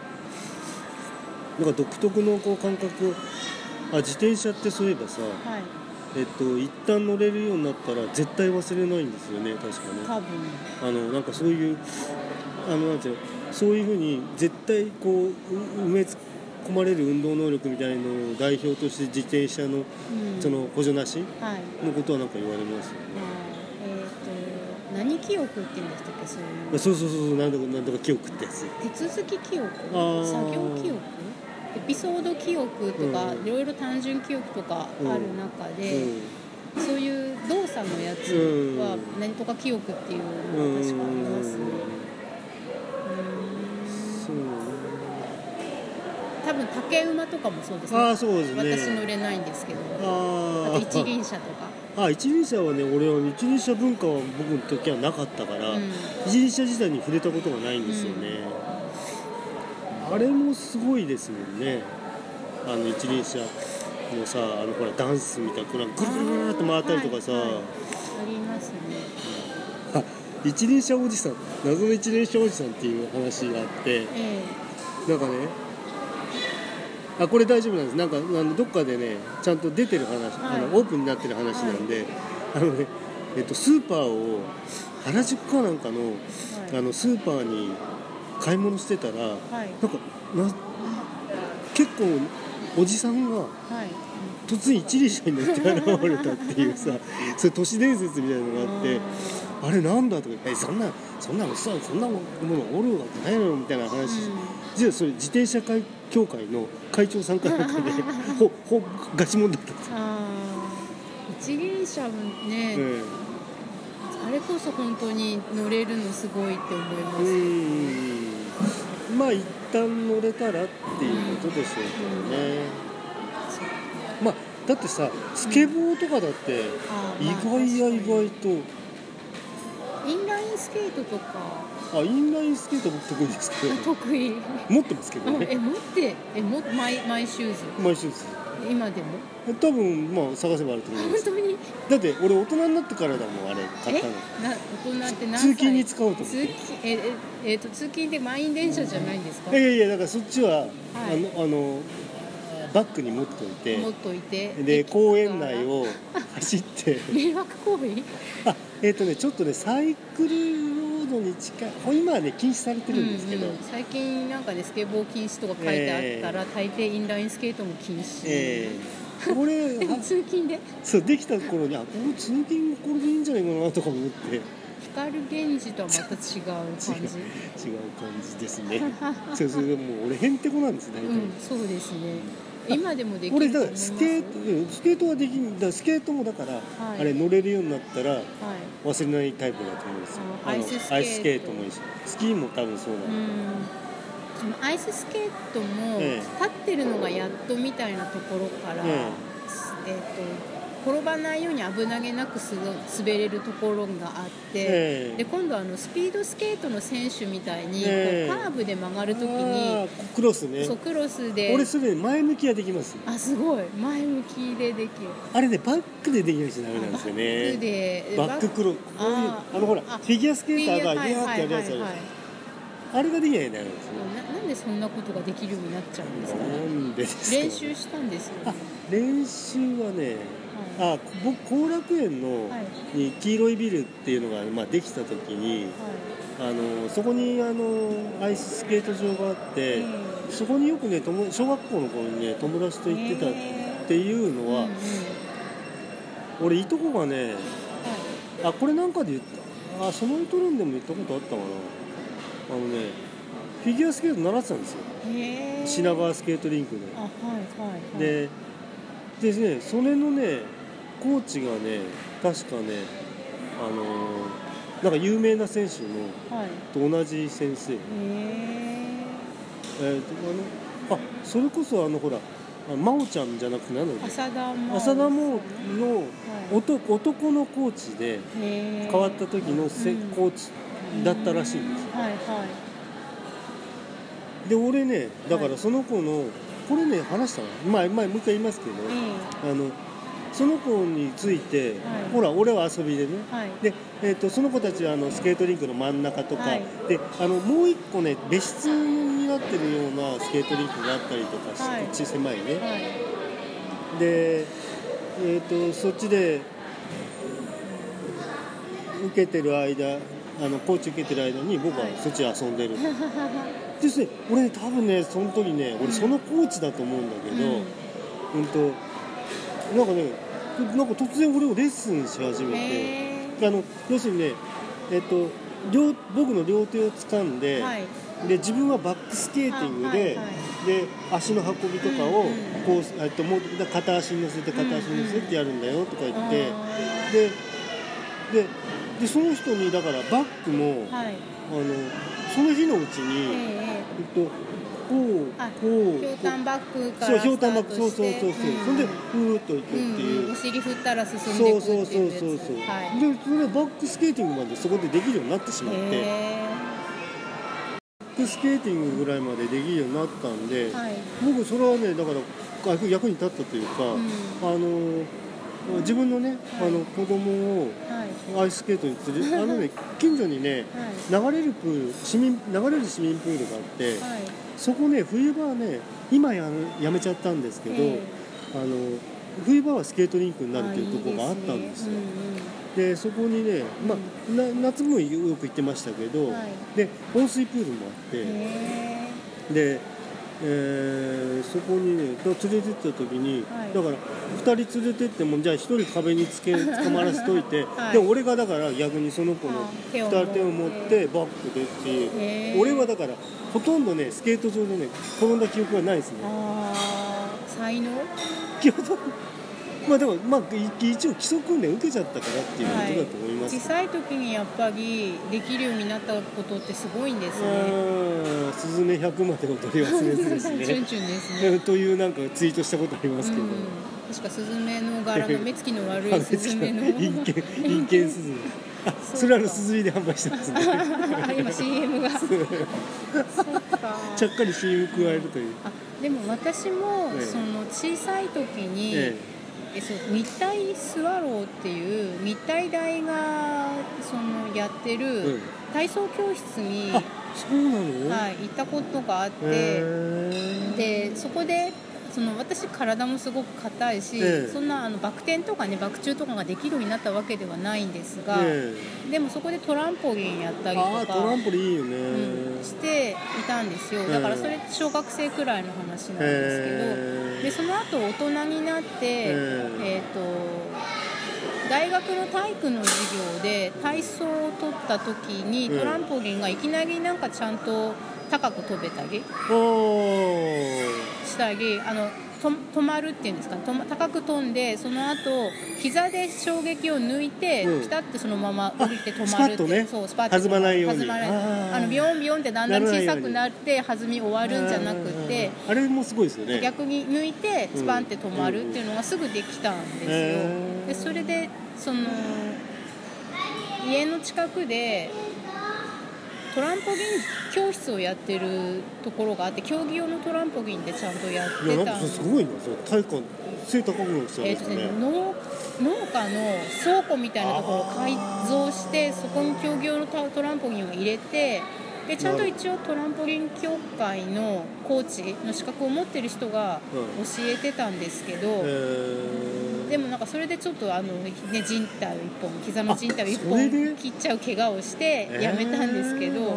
なんか独特のこう感覚を、あ、自転車ってそういえばさ、はい、えっと、一旦乗れるようになったら絶対忘れないんですよね、確かね。 多分あのなんかそういうあのなんていうの、そういうふうに絶対こう埋め込まれる運動能力みたいなのを代表として自転車の、うん、その補助なしのことはなんか言われますよね。 はい、えー、と何記憶って言うんでしたっけ、そういう。 そうそうそうそう、なんとかなんとか記憶ってやつ。 手続き記憶、作業記憶、エピソード記憶とか、うん、いろいろ単純記憶とかある中で、うん、そういう動作のやつは何とか記憶っていうのが確かありますね。うん、うん、多分竹馬とかもそうですね。 あ、そうですね。 私乗れないんですけど、あ, あと一輪車とか。 あ、一輪車はね、俺は一輪車文化は僕の時はなかったから、うん、一輪車自体に触れたことがないんですよね、うん、あれもすごいですもんね。あの一輪車のさ、あのほらダンスみたいな、これぐるぐるぐるって回ったりとかさ、はいはい、ありますね。 あ、一輪車おじさん、謎の一輪車おじさんっていう話があって、えー、なんかね、あ、これ大丈夫なんです。なんかあのどっかでね、ちゃんと出てる話、はい、あのオープンになってる話なんで、はい、あのね、えっと、スーパーを原宿かなんかの、はい、あのスーパーに買い物してたら、はい、なんかな結構おじさんが、はい、突然一輪車に乗って現れたっていうさそれ都市伝説みたいなのがあって、あれなんだとか、え、そんなそんなそんなものおるわけないのみたいな話、うん、じゃあそれ自転車会協会の会長さんかなんかでほほガチモンだったんですよ。 あ、一輪車もね、うん、あれこそ本当に乗れるのすごいって思います。うん、 まあ一旦乗れたらっていうことでしょうけどね、うん、まあだってさ、スケボーとかだって意外や意外と、 インラインスケートとか、 あ、インラインスケート僕得意ですけど得意持ってますけどね。 え、持ってえもマイマイシューズマイシューズ今でも多分まあ探せばあると思います。 本当に？ だって俺大人になってからだもん、あれ買ったの。 え、な大人って何歳？ 通勤に使おうと思って。 通勤えええー、と通勤で満員電車じゃないんですか？ いやいや、だからそっちは、はい、あのあのバッグに持っといて持っといてで公園内を走って迷惑行為？ あ、えっ、ー、とねちょっとねサイクルロードに近い、今はね禁止されてるんですけど、うんうん、 最近なんかねスケボー禁止とか書いてあったら、えー、大抵インラインスケートも禁止、えー、俺でも通勤でそうできた頃に、あ、この通勤これでいいんじゃないかなとか思って、 光源氏とはまた違う感じ違う感じですねそうそう、でも俺へんてこなんですね、 うん、そうですね。今でもできると思います。 俺だからスケート、スケートはできんだ、スケートもだから、はい、あれ乗れるようになったら、はい、忘れないタイプだと思うんですよ。 アイススケート、 アイススケートもいいし、スキーも多分そうだ、ね、 うん、アイススケートも、ええ、立ってるのがやっとみたいなところから、えええー、と転ばないように危なげなく滑れるところがあって、えー、で今度あのスピードスケートの選手みたいに、えー、こうカーブで曲がるときにクロスね、 そうクロスで俺それ前向きはできます。 あ、すごい前向きでできる。 あれねバックでできないとダメなんですよね。 バックでバッククロス、ああのほらフィギュアスケーターがギャーってやるやつある、はいはいはいはい、あれができないんだよ。 な, なんでそんなことができるようになっちゃうんですか？ なんでですか？ 練習したんですよ、ね、 あ、練習はね、あ、僕後楽園のに黄色いビルっていうのが、まあ、できた時に、はい、あのそこにあのアイススケート場があって、えー、そこによくね小学校の頃にね友達と行ってたっていうのは、えーうんうん、俺いとこがね、はい、あ、これなんかで言った、あ、そのイトレンでも言ったことあったかな、あのねフィギュアスケート習ってたんですよ、えー、品川スケートリンクで、あ、はいはいはい、ででね、それのねコーチがね確かね、あのー、なんか有名な選手の、はい、と同じ先生、へえー、とあのあそれこそあのほら真央ちゃんじゃなくて何だっけ、 浅田真央浅田真央の男、男のコーチで変わった時のせ、うん、コーチだったらしいんですよ、はいはい、で俺ねだからその子の、はい、これね話したの前前もう一回言いますけど、えー、あのその子について、はい、ほら俺は遊びでね、はい、で、えー、とその子たちはあのスケートリンクの真ん中とか、はい、であのもう一個ね別室になってるようなスケートリンクがあったりとかして、はい、ち狭いね、はい、で、えー、とそっちで受けてる間あのコーチ受けてる間に僕はそっちで遊んでる、はい、でね、俺ね多分ねその時ね俺そのコーチだと思うんだけど、うんうんとなんかね、なんか突然俺をレッスンし始めて、あの要するにね、えっと、両僕の両手を掴んで、はい、で自分はバックスケーティングで、はいはい、で足の運びとかをこう、うんうん、えっと、もう片足に乗せて片足に乗せてやるんだよとか言って、うんうん、で, で, でその人にだからバックも、はい、あのその日のうちに、えー、えっとこうこうひょうたんバックからスタートして、そうひょうたんバックそうそうそうそう、うん、 そんでふーっといくっていう、 うん、お尻振ったら進んでいくっていうやつ、 そうそうそうそう、はい、でそれバックスケーティングまでそこでできるようになってしまって、バックスケーティングぐらいまでできるようになったんで、はい、僕それはねだから役に立ったというか、うん、あの自分のね、はい、あの子供をアイススケートに連れ、はい、あのね近所にね、はい、流れるプール市民流れる市民プールがあって、はい、そこね冬場はね今 や, やめちゃったんですけど、えー、あの冬場はスケートリンクになるっていうところがあったんですよ。で、うん、そこにね、まあ、な夏もよく行ってましたけど、はい、で温水プールもあって、えー、でえー、そこにね連れてった時に、はい、だからふたり連れてってもじゃあひとり壁につけ捕まらせといて、はい、で俺がだから逆にその子のふたり手を持ってバックでっていう、俺はだからほとんどねスケート場でね転んだ記憶はないですね。 あ才能まあでもまあ一応基礎訓練受けちゃったからっていうことだと思います、 はい、小さい時にやっぱりできるようになったことってすごいんですね。 あスズメひゃくまで踊り忘れずですねチュンチュンですねというなんかツイートしたことありますけど、うん、 確かスズメの柄の目つきの悪いスズメの陰険陰険スズメあそれはスズリで販売してますね今 シーエム がそっかちゃっかり シーエム 加えるという。 あでも私も、ええ、その小さい時に、えええそう日体スワローっていう日体大がそのやってる体操教室に、 うん、あそうなの、 はい、行ったことがあって、でそこでその私体もすごく硬いし、えー、そんなあのバク転とかねバク宙とかができるようになったわけではないんですが、えー、でもそこでトランポリンやったりとかあトランポリンいいよね、 うん、していたんですよ。だからそれ小学生くらいの話なんですけど、えー、でその後大人になって、えーえーと大学の体育の授業で体操を取った時にトランポリンがいきなりなんかちゃんと高く飛べたりしたりあのと止まるっていうんですか、と高く飛んでその後膝で衝撃を抜いて、うん、ピタッとそのまま降りて止まるって、 ね、 そうスパッと弾まないようにあのビヨンビヨンってだんだん小さくなって弾み終わるんじゃなくてあ, あれもすごいですよね。 逆に抜いてスパンって止まるっていうのがすぐできたんですよ、うん、でそれでその家の近くでトランポリン教室をやってるところがあって競技用のトランポリンでちゃんとやってたんで。いやなんかすごいなそれ体感背高くなってたんですね。 えーとね、農, 農家の倉庫みたいなところを改造してそこに競技用のトランポリンを入れてでちゃんと一応トランポリン協会のコーチの資格を持ってる人が教えてたんですけど、うん、でもなんかそれでちょっとあの、ね、靭帯を一本膝の靭帯を一本切っちゃう怪我をしてやめたんですけど、えー、なるほ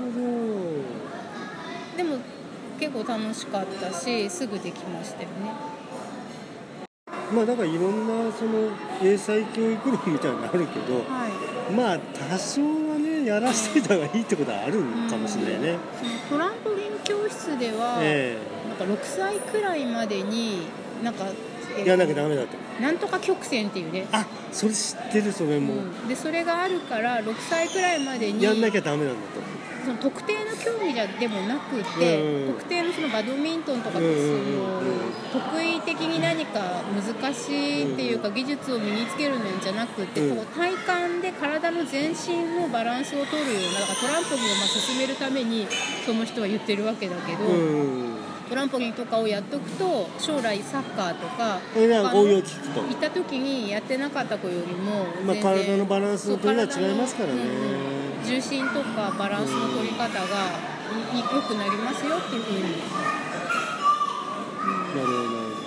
ど。でも結構楽しかったしすぐできましたよね。 まあだからいろんなその英才教育論みたいなのあるけど、はい、まあ多少はねやらせていた方がいいってことはあるかもしれないね、うん、 そのトランポリン教室では、えー、なんかろくさいくらいまでになんか、 えー、やらなきゃダメだとなんとか曲線っていうねあそれ知ってるそれも、うん、でそれがあるからろくさいくらいまでにやんなきゃダメなんだとその特定の競技じゃでもなくて、うん、特定のそのバドミントンとか、うん、その得意的に何か難しいっていうか技術を身につけるのじゃなくて、うん、こう体感で体の全身のバランスを取るような、だからトランポリンをまあ進めるためにその人は言ってるわけだけど、うん、トランポリンとかをやっとくと将来サッカーとか応用聞くと行った時にやってなかった子よりも全然、 まあ、体のバランスの取りが違いますからね、 うん、重心とかバランスの取り方が良くなりますよっていうふうに、うん、 なるほどなるほど。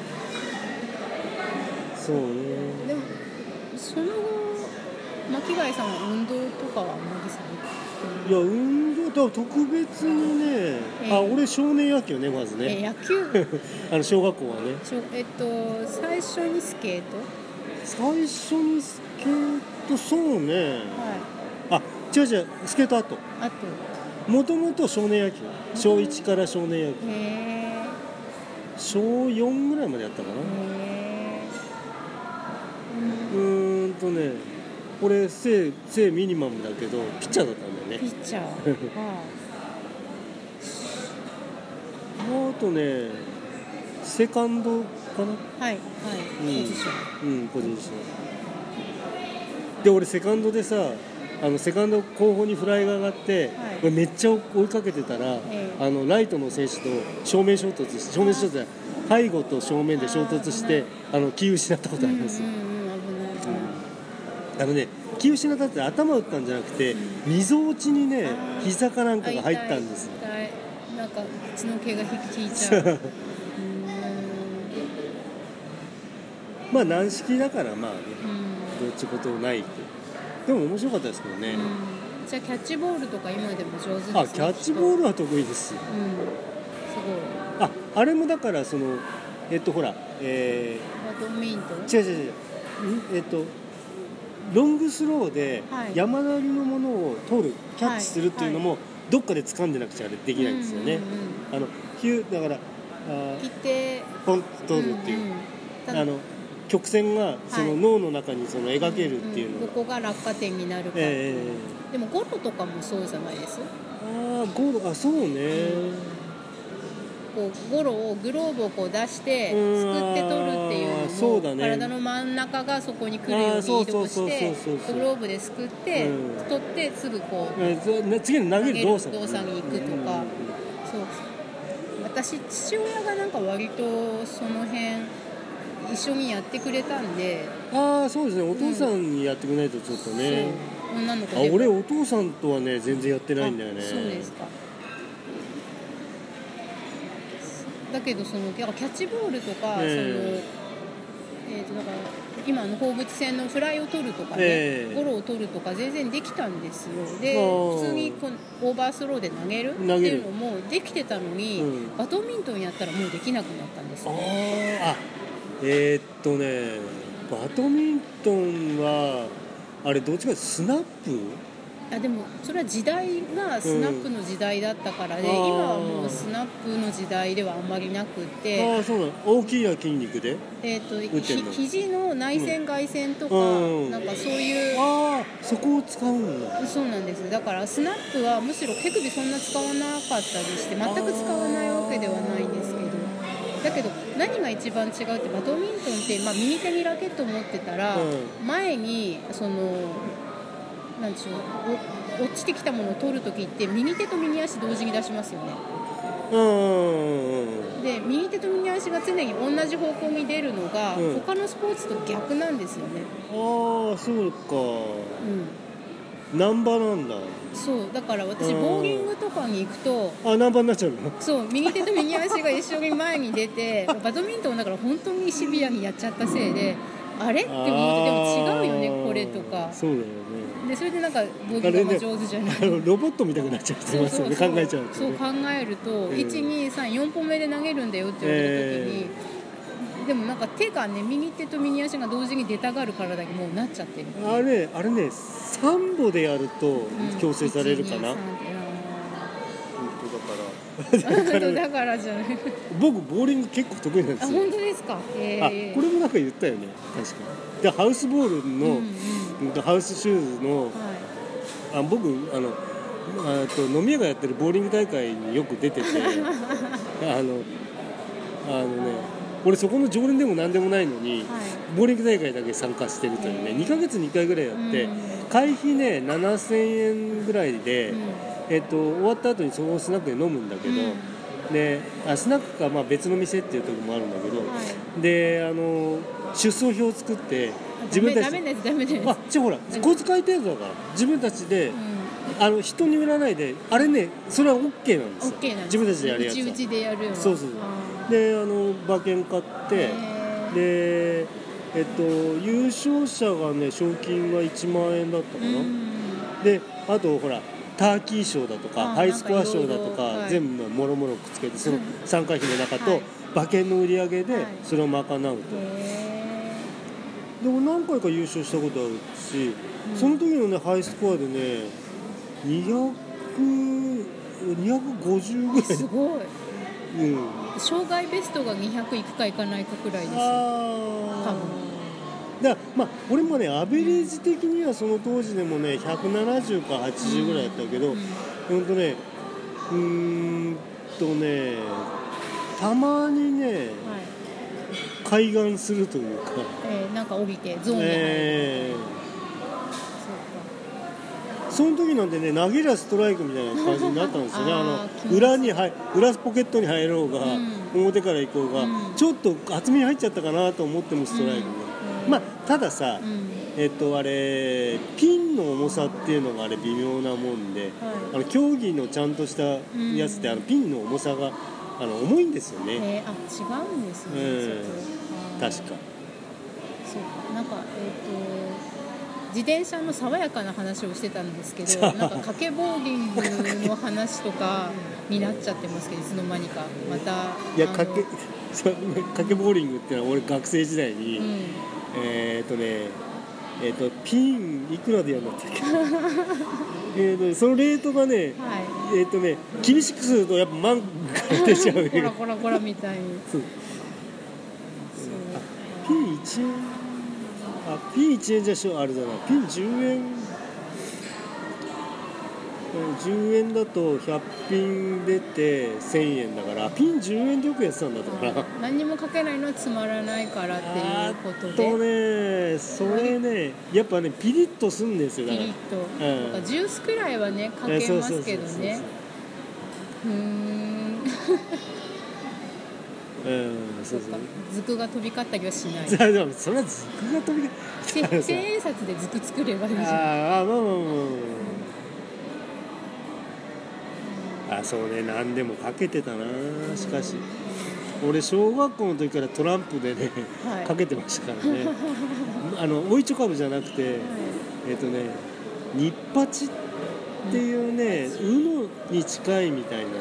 そうね。 でもその後巻貝さんは運動とかはあんまりされていや運動とは特別にね、えー、あ俺少年野球ねまずね、 えー、野球あの小学校はねえっと最初にスケート最初にスケートそうね、はい、あ違う違うスケートあとあともともと少年野球しょういちから少年野球へしょうよんぐらいまでやったかなへうーんとね俺背背ミニマムだけどピッチャーだったんだよねピッチャーああとねセカンドかなはいはい、うん、ポジションうんポジションで俺セカンドでさあのセカンド後方にフライが上がって、はい、俺めっちゃ追いかけてたら、えー、あのライトの選手と正面衝突して正面衝突で背後と正面で衝突してあの気失ったことあります、うんうんうん、危ない、うん、あのね気失ったって頭打ったんじゃなくて、うん、溝落ちにね膝かなんかが入ったんですよ。 痛いなんか血の毛が引いちゃうまあ軟式だからまあね、うん、どっちことないでも面白かったですけどね、うん、 じゃあキャッチボールとか今でも上手ですね。 あキャッチボールは得意です、うん、すごいああれもだからそのえっとほらえー、バドミントン違う違う違うえっとロングスローで山なりのものを取るキャッチするっていうのもどっかで掴んでなくちゃあれできないんですよね、うんうんうん、あのヒュだからあ切ってポンと取るっていう、うんうん、あの曲線がその脳の中にその描けるっていうの、 はいうんうん、ここが落下点になるか、えー、でもゴロとかもそうじゃないです？ ああゴロあそうね、うん、 こうゴロをグローブをこう出してすくって取るっていうのもそうだ、ね、 体の真ん中がそこに来るように移動してグローブですくって、うん、取ってすぐこう次に投げる動作動作に行くとか、うん、そう私父親がなんか割とその辺一緒にやってくれたんでああそうですねお父さんにやってくれないとちょっとね、 うん、女の子であ俺お父さんとはね全然やってないんだよねそうですかだけどそのキャッチボールとか、えーそのえー、とだから今の放物線のフライを取るとかね、えー、ゴロを取るとか全然できたんですよで普通にこのオーバースローで投げるっていうのもできてたのに、うん、バドミントンやったらもうできなくなったんですよねあえー、っとねバドミントンはあれどっちかスナップあでもそれは時代がスナップの時代だったからで、うん、今はもうスナップの時代ではあんまりなくてあそうなの大きい筋肉で、 えー、とひ肘の内線外線とか、うん、なんかそういうあそこを使うんだそうなんですだからスナップはむしろ手首そんな使わなかったりして全く使わないわけではないんですけどだけど何が一番違うってバドミントンって、まあ、右手にラケットを持ってたら、うん、前にそのなんでしょう落ちてきたものを取るときって右手と右足同時に出しますよねうんで右手と右足が常に同じ方向に出るのが、うん、他のスポーツと逆なんですよねああそうかうんナンバなんだそうだから私ボーリングとかに行くとあナンバになっちゃうのそう右手と右足が一緒に前に出てバドミントンだから本当にシビアにやっちゃったせいであれって思ってでも違うよねこれとかそうだよねでそれでなんかボディが上手じゃない、 ね、ロボットみたいになっちゃってますよね考えちゃうと、ね、 そう考えると、えー、いちにさんよんぽんめで投げるんだよって言われた時に、えー、でもなんか手がね右手と右足が同時に出たがる体にもうなっちゃってるあれあれねさんぼでやると強制されるかな、うん、 だからだからじゃない僕ボーリング結構得意なんですよあ本当ですか、えー、あこれもなんか言ったよね確かでハウスボールの、うんうん、ハウスシューズの、はい、あ僕あのあと飲み屋がやってるボーリング大会によく出ててあのあのね俺そこの常連でも何でもないのに、はい、ボーリング大会だけ参加してるというね、にかげつにいっかいぐらいやって、うん、会費ねななせんえんぐらいで、うん、えっと、終わった後にそのスナックで飲むんだけど、うん、であスナックかまあ別の店っていうところもあるんだけど、はい、であの出走表を作って自分たちダメですダメですあちょほら小遣い程度だから自分たちで、うん、あの人に売らないであれねそれは OK なんですよ。 OK なんです自分たちでやるやつはうちうちでやるようなそうそうであの馬券買ってでえっと優勝者がね賞金がいちまんえんだったかな、うん、であとほらターキー賞だとかハイスコア賞だとか、はい、全部もろもろくっつけてその参加費の中と、はい、馬券の売り上げでそれを賄うと、はい、でも何回か優勝したことあるし、うん、その時のねハイスコアでねにひゃく、にひゃくごじゅうぐらいすごい、うん、障害ベストがにひゃくいくかいかないかくらいですよ多分だからまあ俺もねアベレージ的にはその当時でもねひゃくななじゅうかはちじゅうぐらいだったけど、うん、ほんとねうーんとねたまにね、はい、開眼するというか、 えー、なんか降りてゾーンに入る、えー、その時なんてね投げりゃストライクみたいな感じになったんですよねあの裏に入裏ポケットに入ろうが、うん、表から行こうが、うん、ちょっと厚めに入っちゃったかなと思ってもストライクね、うん、まあたださ、うん、えっとあれピンの重さっていうのがあれ微妙なもんで、はい、あの競技のちゃんとしたやつって、うん、あのピンの重さがあの重いんですよね、 えー、あ違うんですね、 うん、確かそうかなんかえっ、ー、と自転車の爽やかな話をしてたんですけどなんか掛けボーリングの話とかになっちゃってますけどいつの間にかまたいや掛け掛けボーリングっていうのは俺学生時代に、うん、えっ、ー、とねえー、とピンいくらでやるんだったっけえーとそのレートがね、はい、えーとね厳しくするとやっぱ万が出ちゃうこらこらこらみたいにそうピンいちえんあピンいちえんじゃしょあれだなピンじゅうえんじゅうえんだとひゃくピン出てせんえんだからピンじゅうえんでよくやってたんだから何にもかけないのはつまらないからっていうことであとねそれねやっぱねピリッとするんですよだからピリッと、うん、なんかジュースくらいはねかけますけどねうーんうん、そうそう図工が飛び交ったりはしないそれは図工が飛び交った千円札で図工作ればいいじゃんああまあまあまあ、うん、あそうね何でもかけてたなしかし、うん、俺小学校の時からトランプでね、はい、かけてましたからねあのおいちょ株じゃなくて、はい、えっとねニッパチっていうね、うん、ウノに近いみたいなね、うん、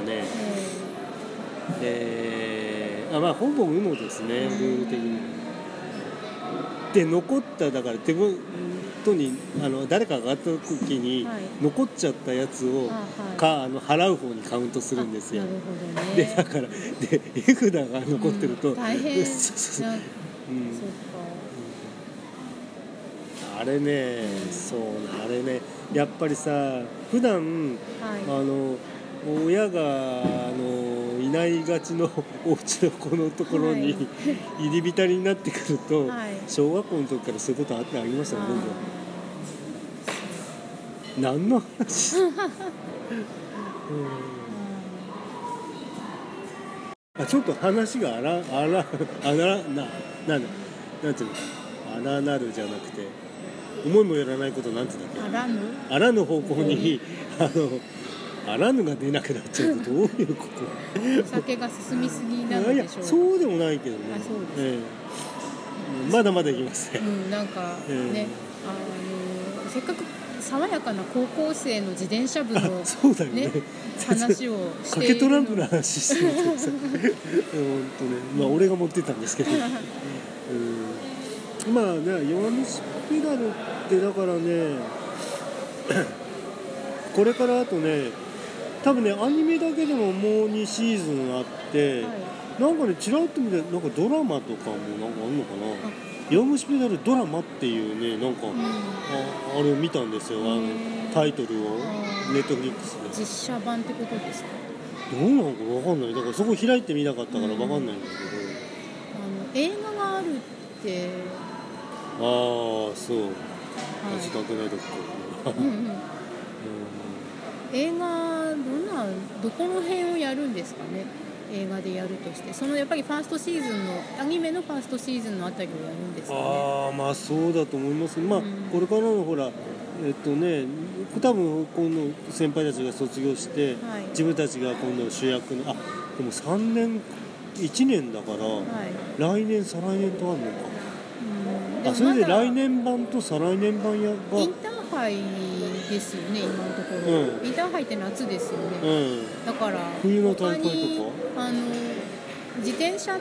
えー、あまあほぼウノですねルール的にで残っただから手元にあの誰かが上がった時に残っちゃったやつを、はい、かあの払う方にカウントするんですよ。 なるほどね。 でだからで絵札が残ってると、うん、 大変そうそうそう、うん、あれね、うん、そうあれねやっぱりさ普段、はい、あの親があのいないがちのお家の子のところに、はい、入り浸りになってくると、はい、小学校の時からそういうことあってありましたね僕は何の話、うん、あちょっと話があらあらあらななんだなんていうのあらなるじゃなくて思いもよらないことなんていうんだっけあらぬあらぬ方向にあのあらぬが出なくなっちゃうとどういうことお酒が進みすぎなのでしょうか。いやそうでもないけどね。 あそうです、 ええ、まだまだいきますね、 うん、なんかね、えあのせっかく爽やかな高校生の自転車部の、ね、 そうだよね話をしているの賭けトランプの話してるけどさ本当ねまあ俺が持ってたんですけど、うん、まあね弱虫ペダルってだからねこれからあとね多分ねアニメだけでももうにシーズンあって、はい、なんかねちらっと見てなんかドラマとかもなんかあんのかな弱虫ペダルドラマっていうねなんか、うん、あ, あれを見たんですよあのタイトルをネットフリックスで実写版ってことですか？ どうなのか分かんない。だからそこ開いてみなかったから分かんないんだけど、うん、あの映画があるって。 ああそう、はい、自覚ないとこうん、うん、 映画どんなどこの辺をやるんですかね。映画でやるとしてそのやっぱりファーストシーズンのアニメのファーストシーズンのあたりをやるんですかね。 ああまあそうだと思いますまあ、うん、これからのほらえっとね多分今度先輩たちが卒業して、はい、自分たちが今度主役のあでもさんねんいちねんだから、はい、来年再来年とあるのか、うん、あそれで来年版と再来年版やがインターハイですよね今のところ、うん、インターハイって夏ですよね、うん、だから冬の大会とかあの自転車って、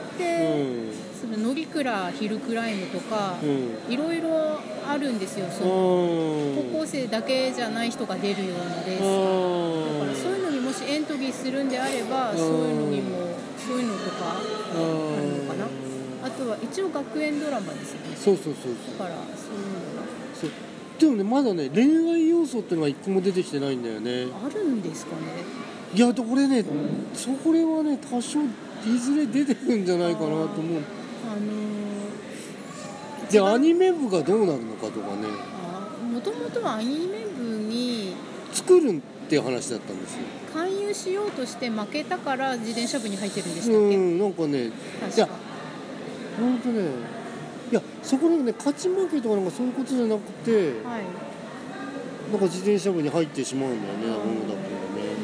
うん、その乗鞍ヒルクライムとか、うん、いろいろあるんですよ。その高校生だけじゃない人が出るようなレースだからそういうのにもしエントリーするんであればそういうのにもそういうのとかあるのかな。あとは一応学園ドラマですよね。 そうそうそうそうだからそういうのがそうでもねまだね恋愛要素っていうのが一個も出てきてないんだよね。 あるんですかね。 いやこれねそれはね多少いずれ出てくるんじゃないかなと思う。あ、あのー、じゃあアニメ部がどうなるのかとかね。 もともとはアニメ部に作るっていう話だったんですよ。 勧誘しようとして負けたから自転車部に入ってるんでしたっけ。 うんなんかねいや本当ねいやそこのね勝ち負けとかなんかそういうことじゃなくて、はい、なんか自転車部に入ってしまうんだよね、うん、だからね。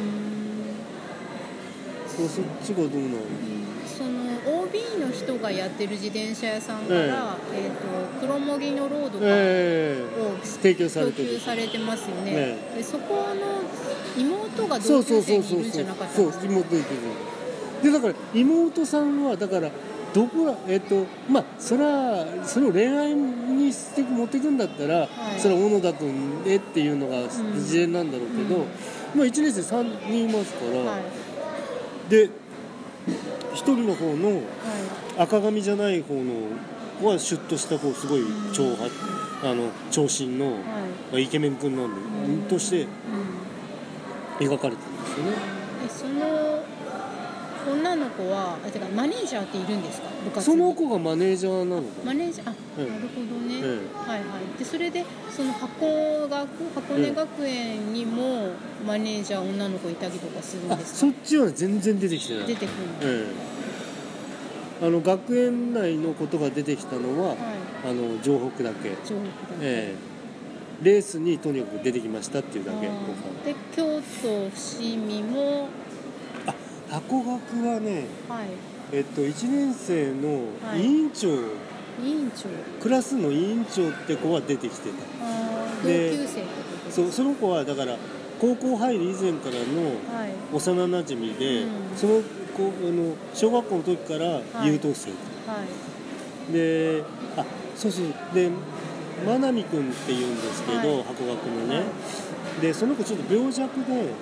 そっちがどうなの、うん、 その オービー の人がやってる自転車屋さんから、えーえー、と黒もぎのロードを、えー、提供されてる、供給されてますよね、えー、でそこの妹が同級生にいるんじゃなかったんですか。 そうそうそうそう妹でだから妹さんはだからどこらえっ、ー、とまあそれはそれを恋愛にして持っていくんだったら、はい、それは小野田君でっていうのが事前なんだろうけど、うんうん、まあいちねん生さんにんいますから、はい、でひとりの方の赤髪じゃない方の子はシュッとしたこうすごい長髪、うん、あの長身の、はい、イケメン君なんで、うん、として描かれてるんですよね。 えその女の子はあてかマネージャーっているんですか。部活にその子がマネージャーなのかマネージャーあ、うん、なるほどね、うん、はいはいでそれでその箱学箱根学園にもマネージャー女の子いたりとかするんですか。 そっちは全然出てきてない。 出てくるの、 うん、あの学園内のことが出てきたのは、はい、あの城北だけ城北だけ、 えー、レースにとにかく出てきましたっていうだけ。 で京都伏見も箱学はね、はいえっと、いちねん生の委員長、はい、 委員長クラスの委員長って子は出てきてた。 あ同級生ってことですか。 そうその子はだから高校入る以前からの幼なじみで、はいうん、その子あの小学校の時から優等生、はいはい、であそうそうで真奈美くんっていうんですけど、はい、箱学のね、はいでその子ちょっと病弱で、はい、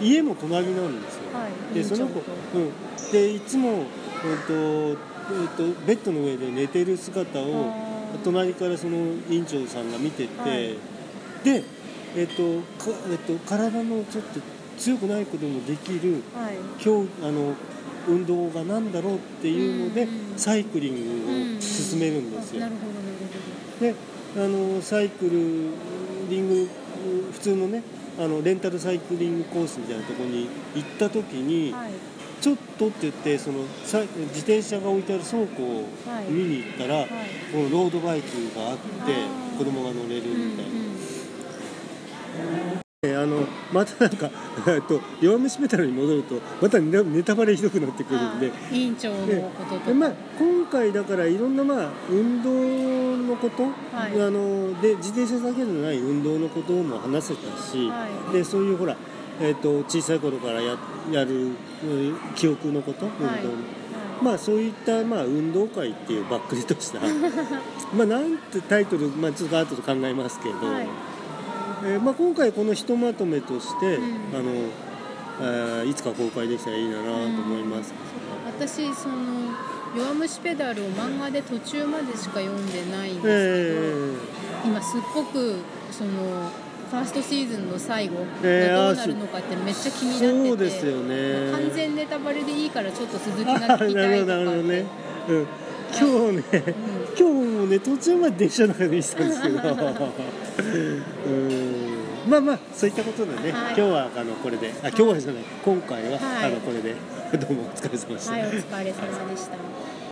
家も隣なんですよ、はい、でその子、うん、でいつも、えーとえーと、ベッドの上で寝てる姿を隣からその院長さんが見てて、はい、で、えーとかえーと、体のちょっと強くないこともできる、はい、今日あの運動が何だろうっていうので、うんうん、サイクリングを進めるんですよ、 なるほどなるほどであのサイクリング普通のねあのレンタルサイクリングコースみたいなところに行った時に、はい、ちょっとって言ってその自転車が置いてある倉庫を見に行ったら、はい、このロードバイクがあって子供が乗れるみたいな、うんうんあのまたなんかと弱虫メタルに戻るとまたネタバレひどくなってくるんで委員長のこととか、 まあ、今回だからいろんな、まあ、運動のこと、はい、あので自転車だけじゃない運動のことも話せたし、はい、でそういうほら、えー、と小さい頃から や, やる記憶のこと、運動の、はいはいまあ、そういった、まあ、運動会っていうばっくりとしたまあなんてタイトル、まあ、ちょっと後で考えますけど、はいえーまあ、今回このひとまとめとして、うん、あのえー、いつか公開できたらいいなと思います、 うん、私その弱虫ペダルを漫画で途中までしか読んでないんですけど、えー、今すっごくそのファーストシーズンの最後がどうなるのかってめっちゃ気になってて、 そうですよね、 完全ネタバレでいいからちょっと鈴木が聞きたいとかって、 ね、うん、今日ね、うん、今日もね途中まで電車の中で見てたんですけどうんまあまあそういったことでね、はい、今日はあのこれであ今日はじゃない今回は、はい、あのこれでどうもお疲れ様でした。 はい、お疲れ様でした。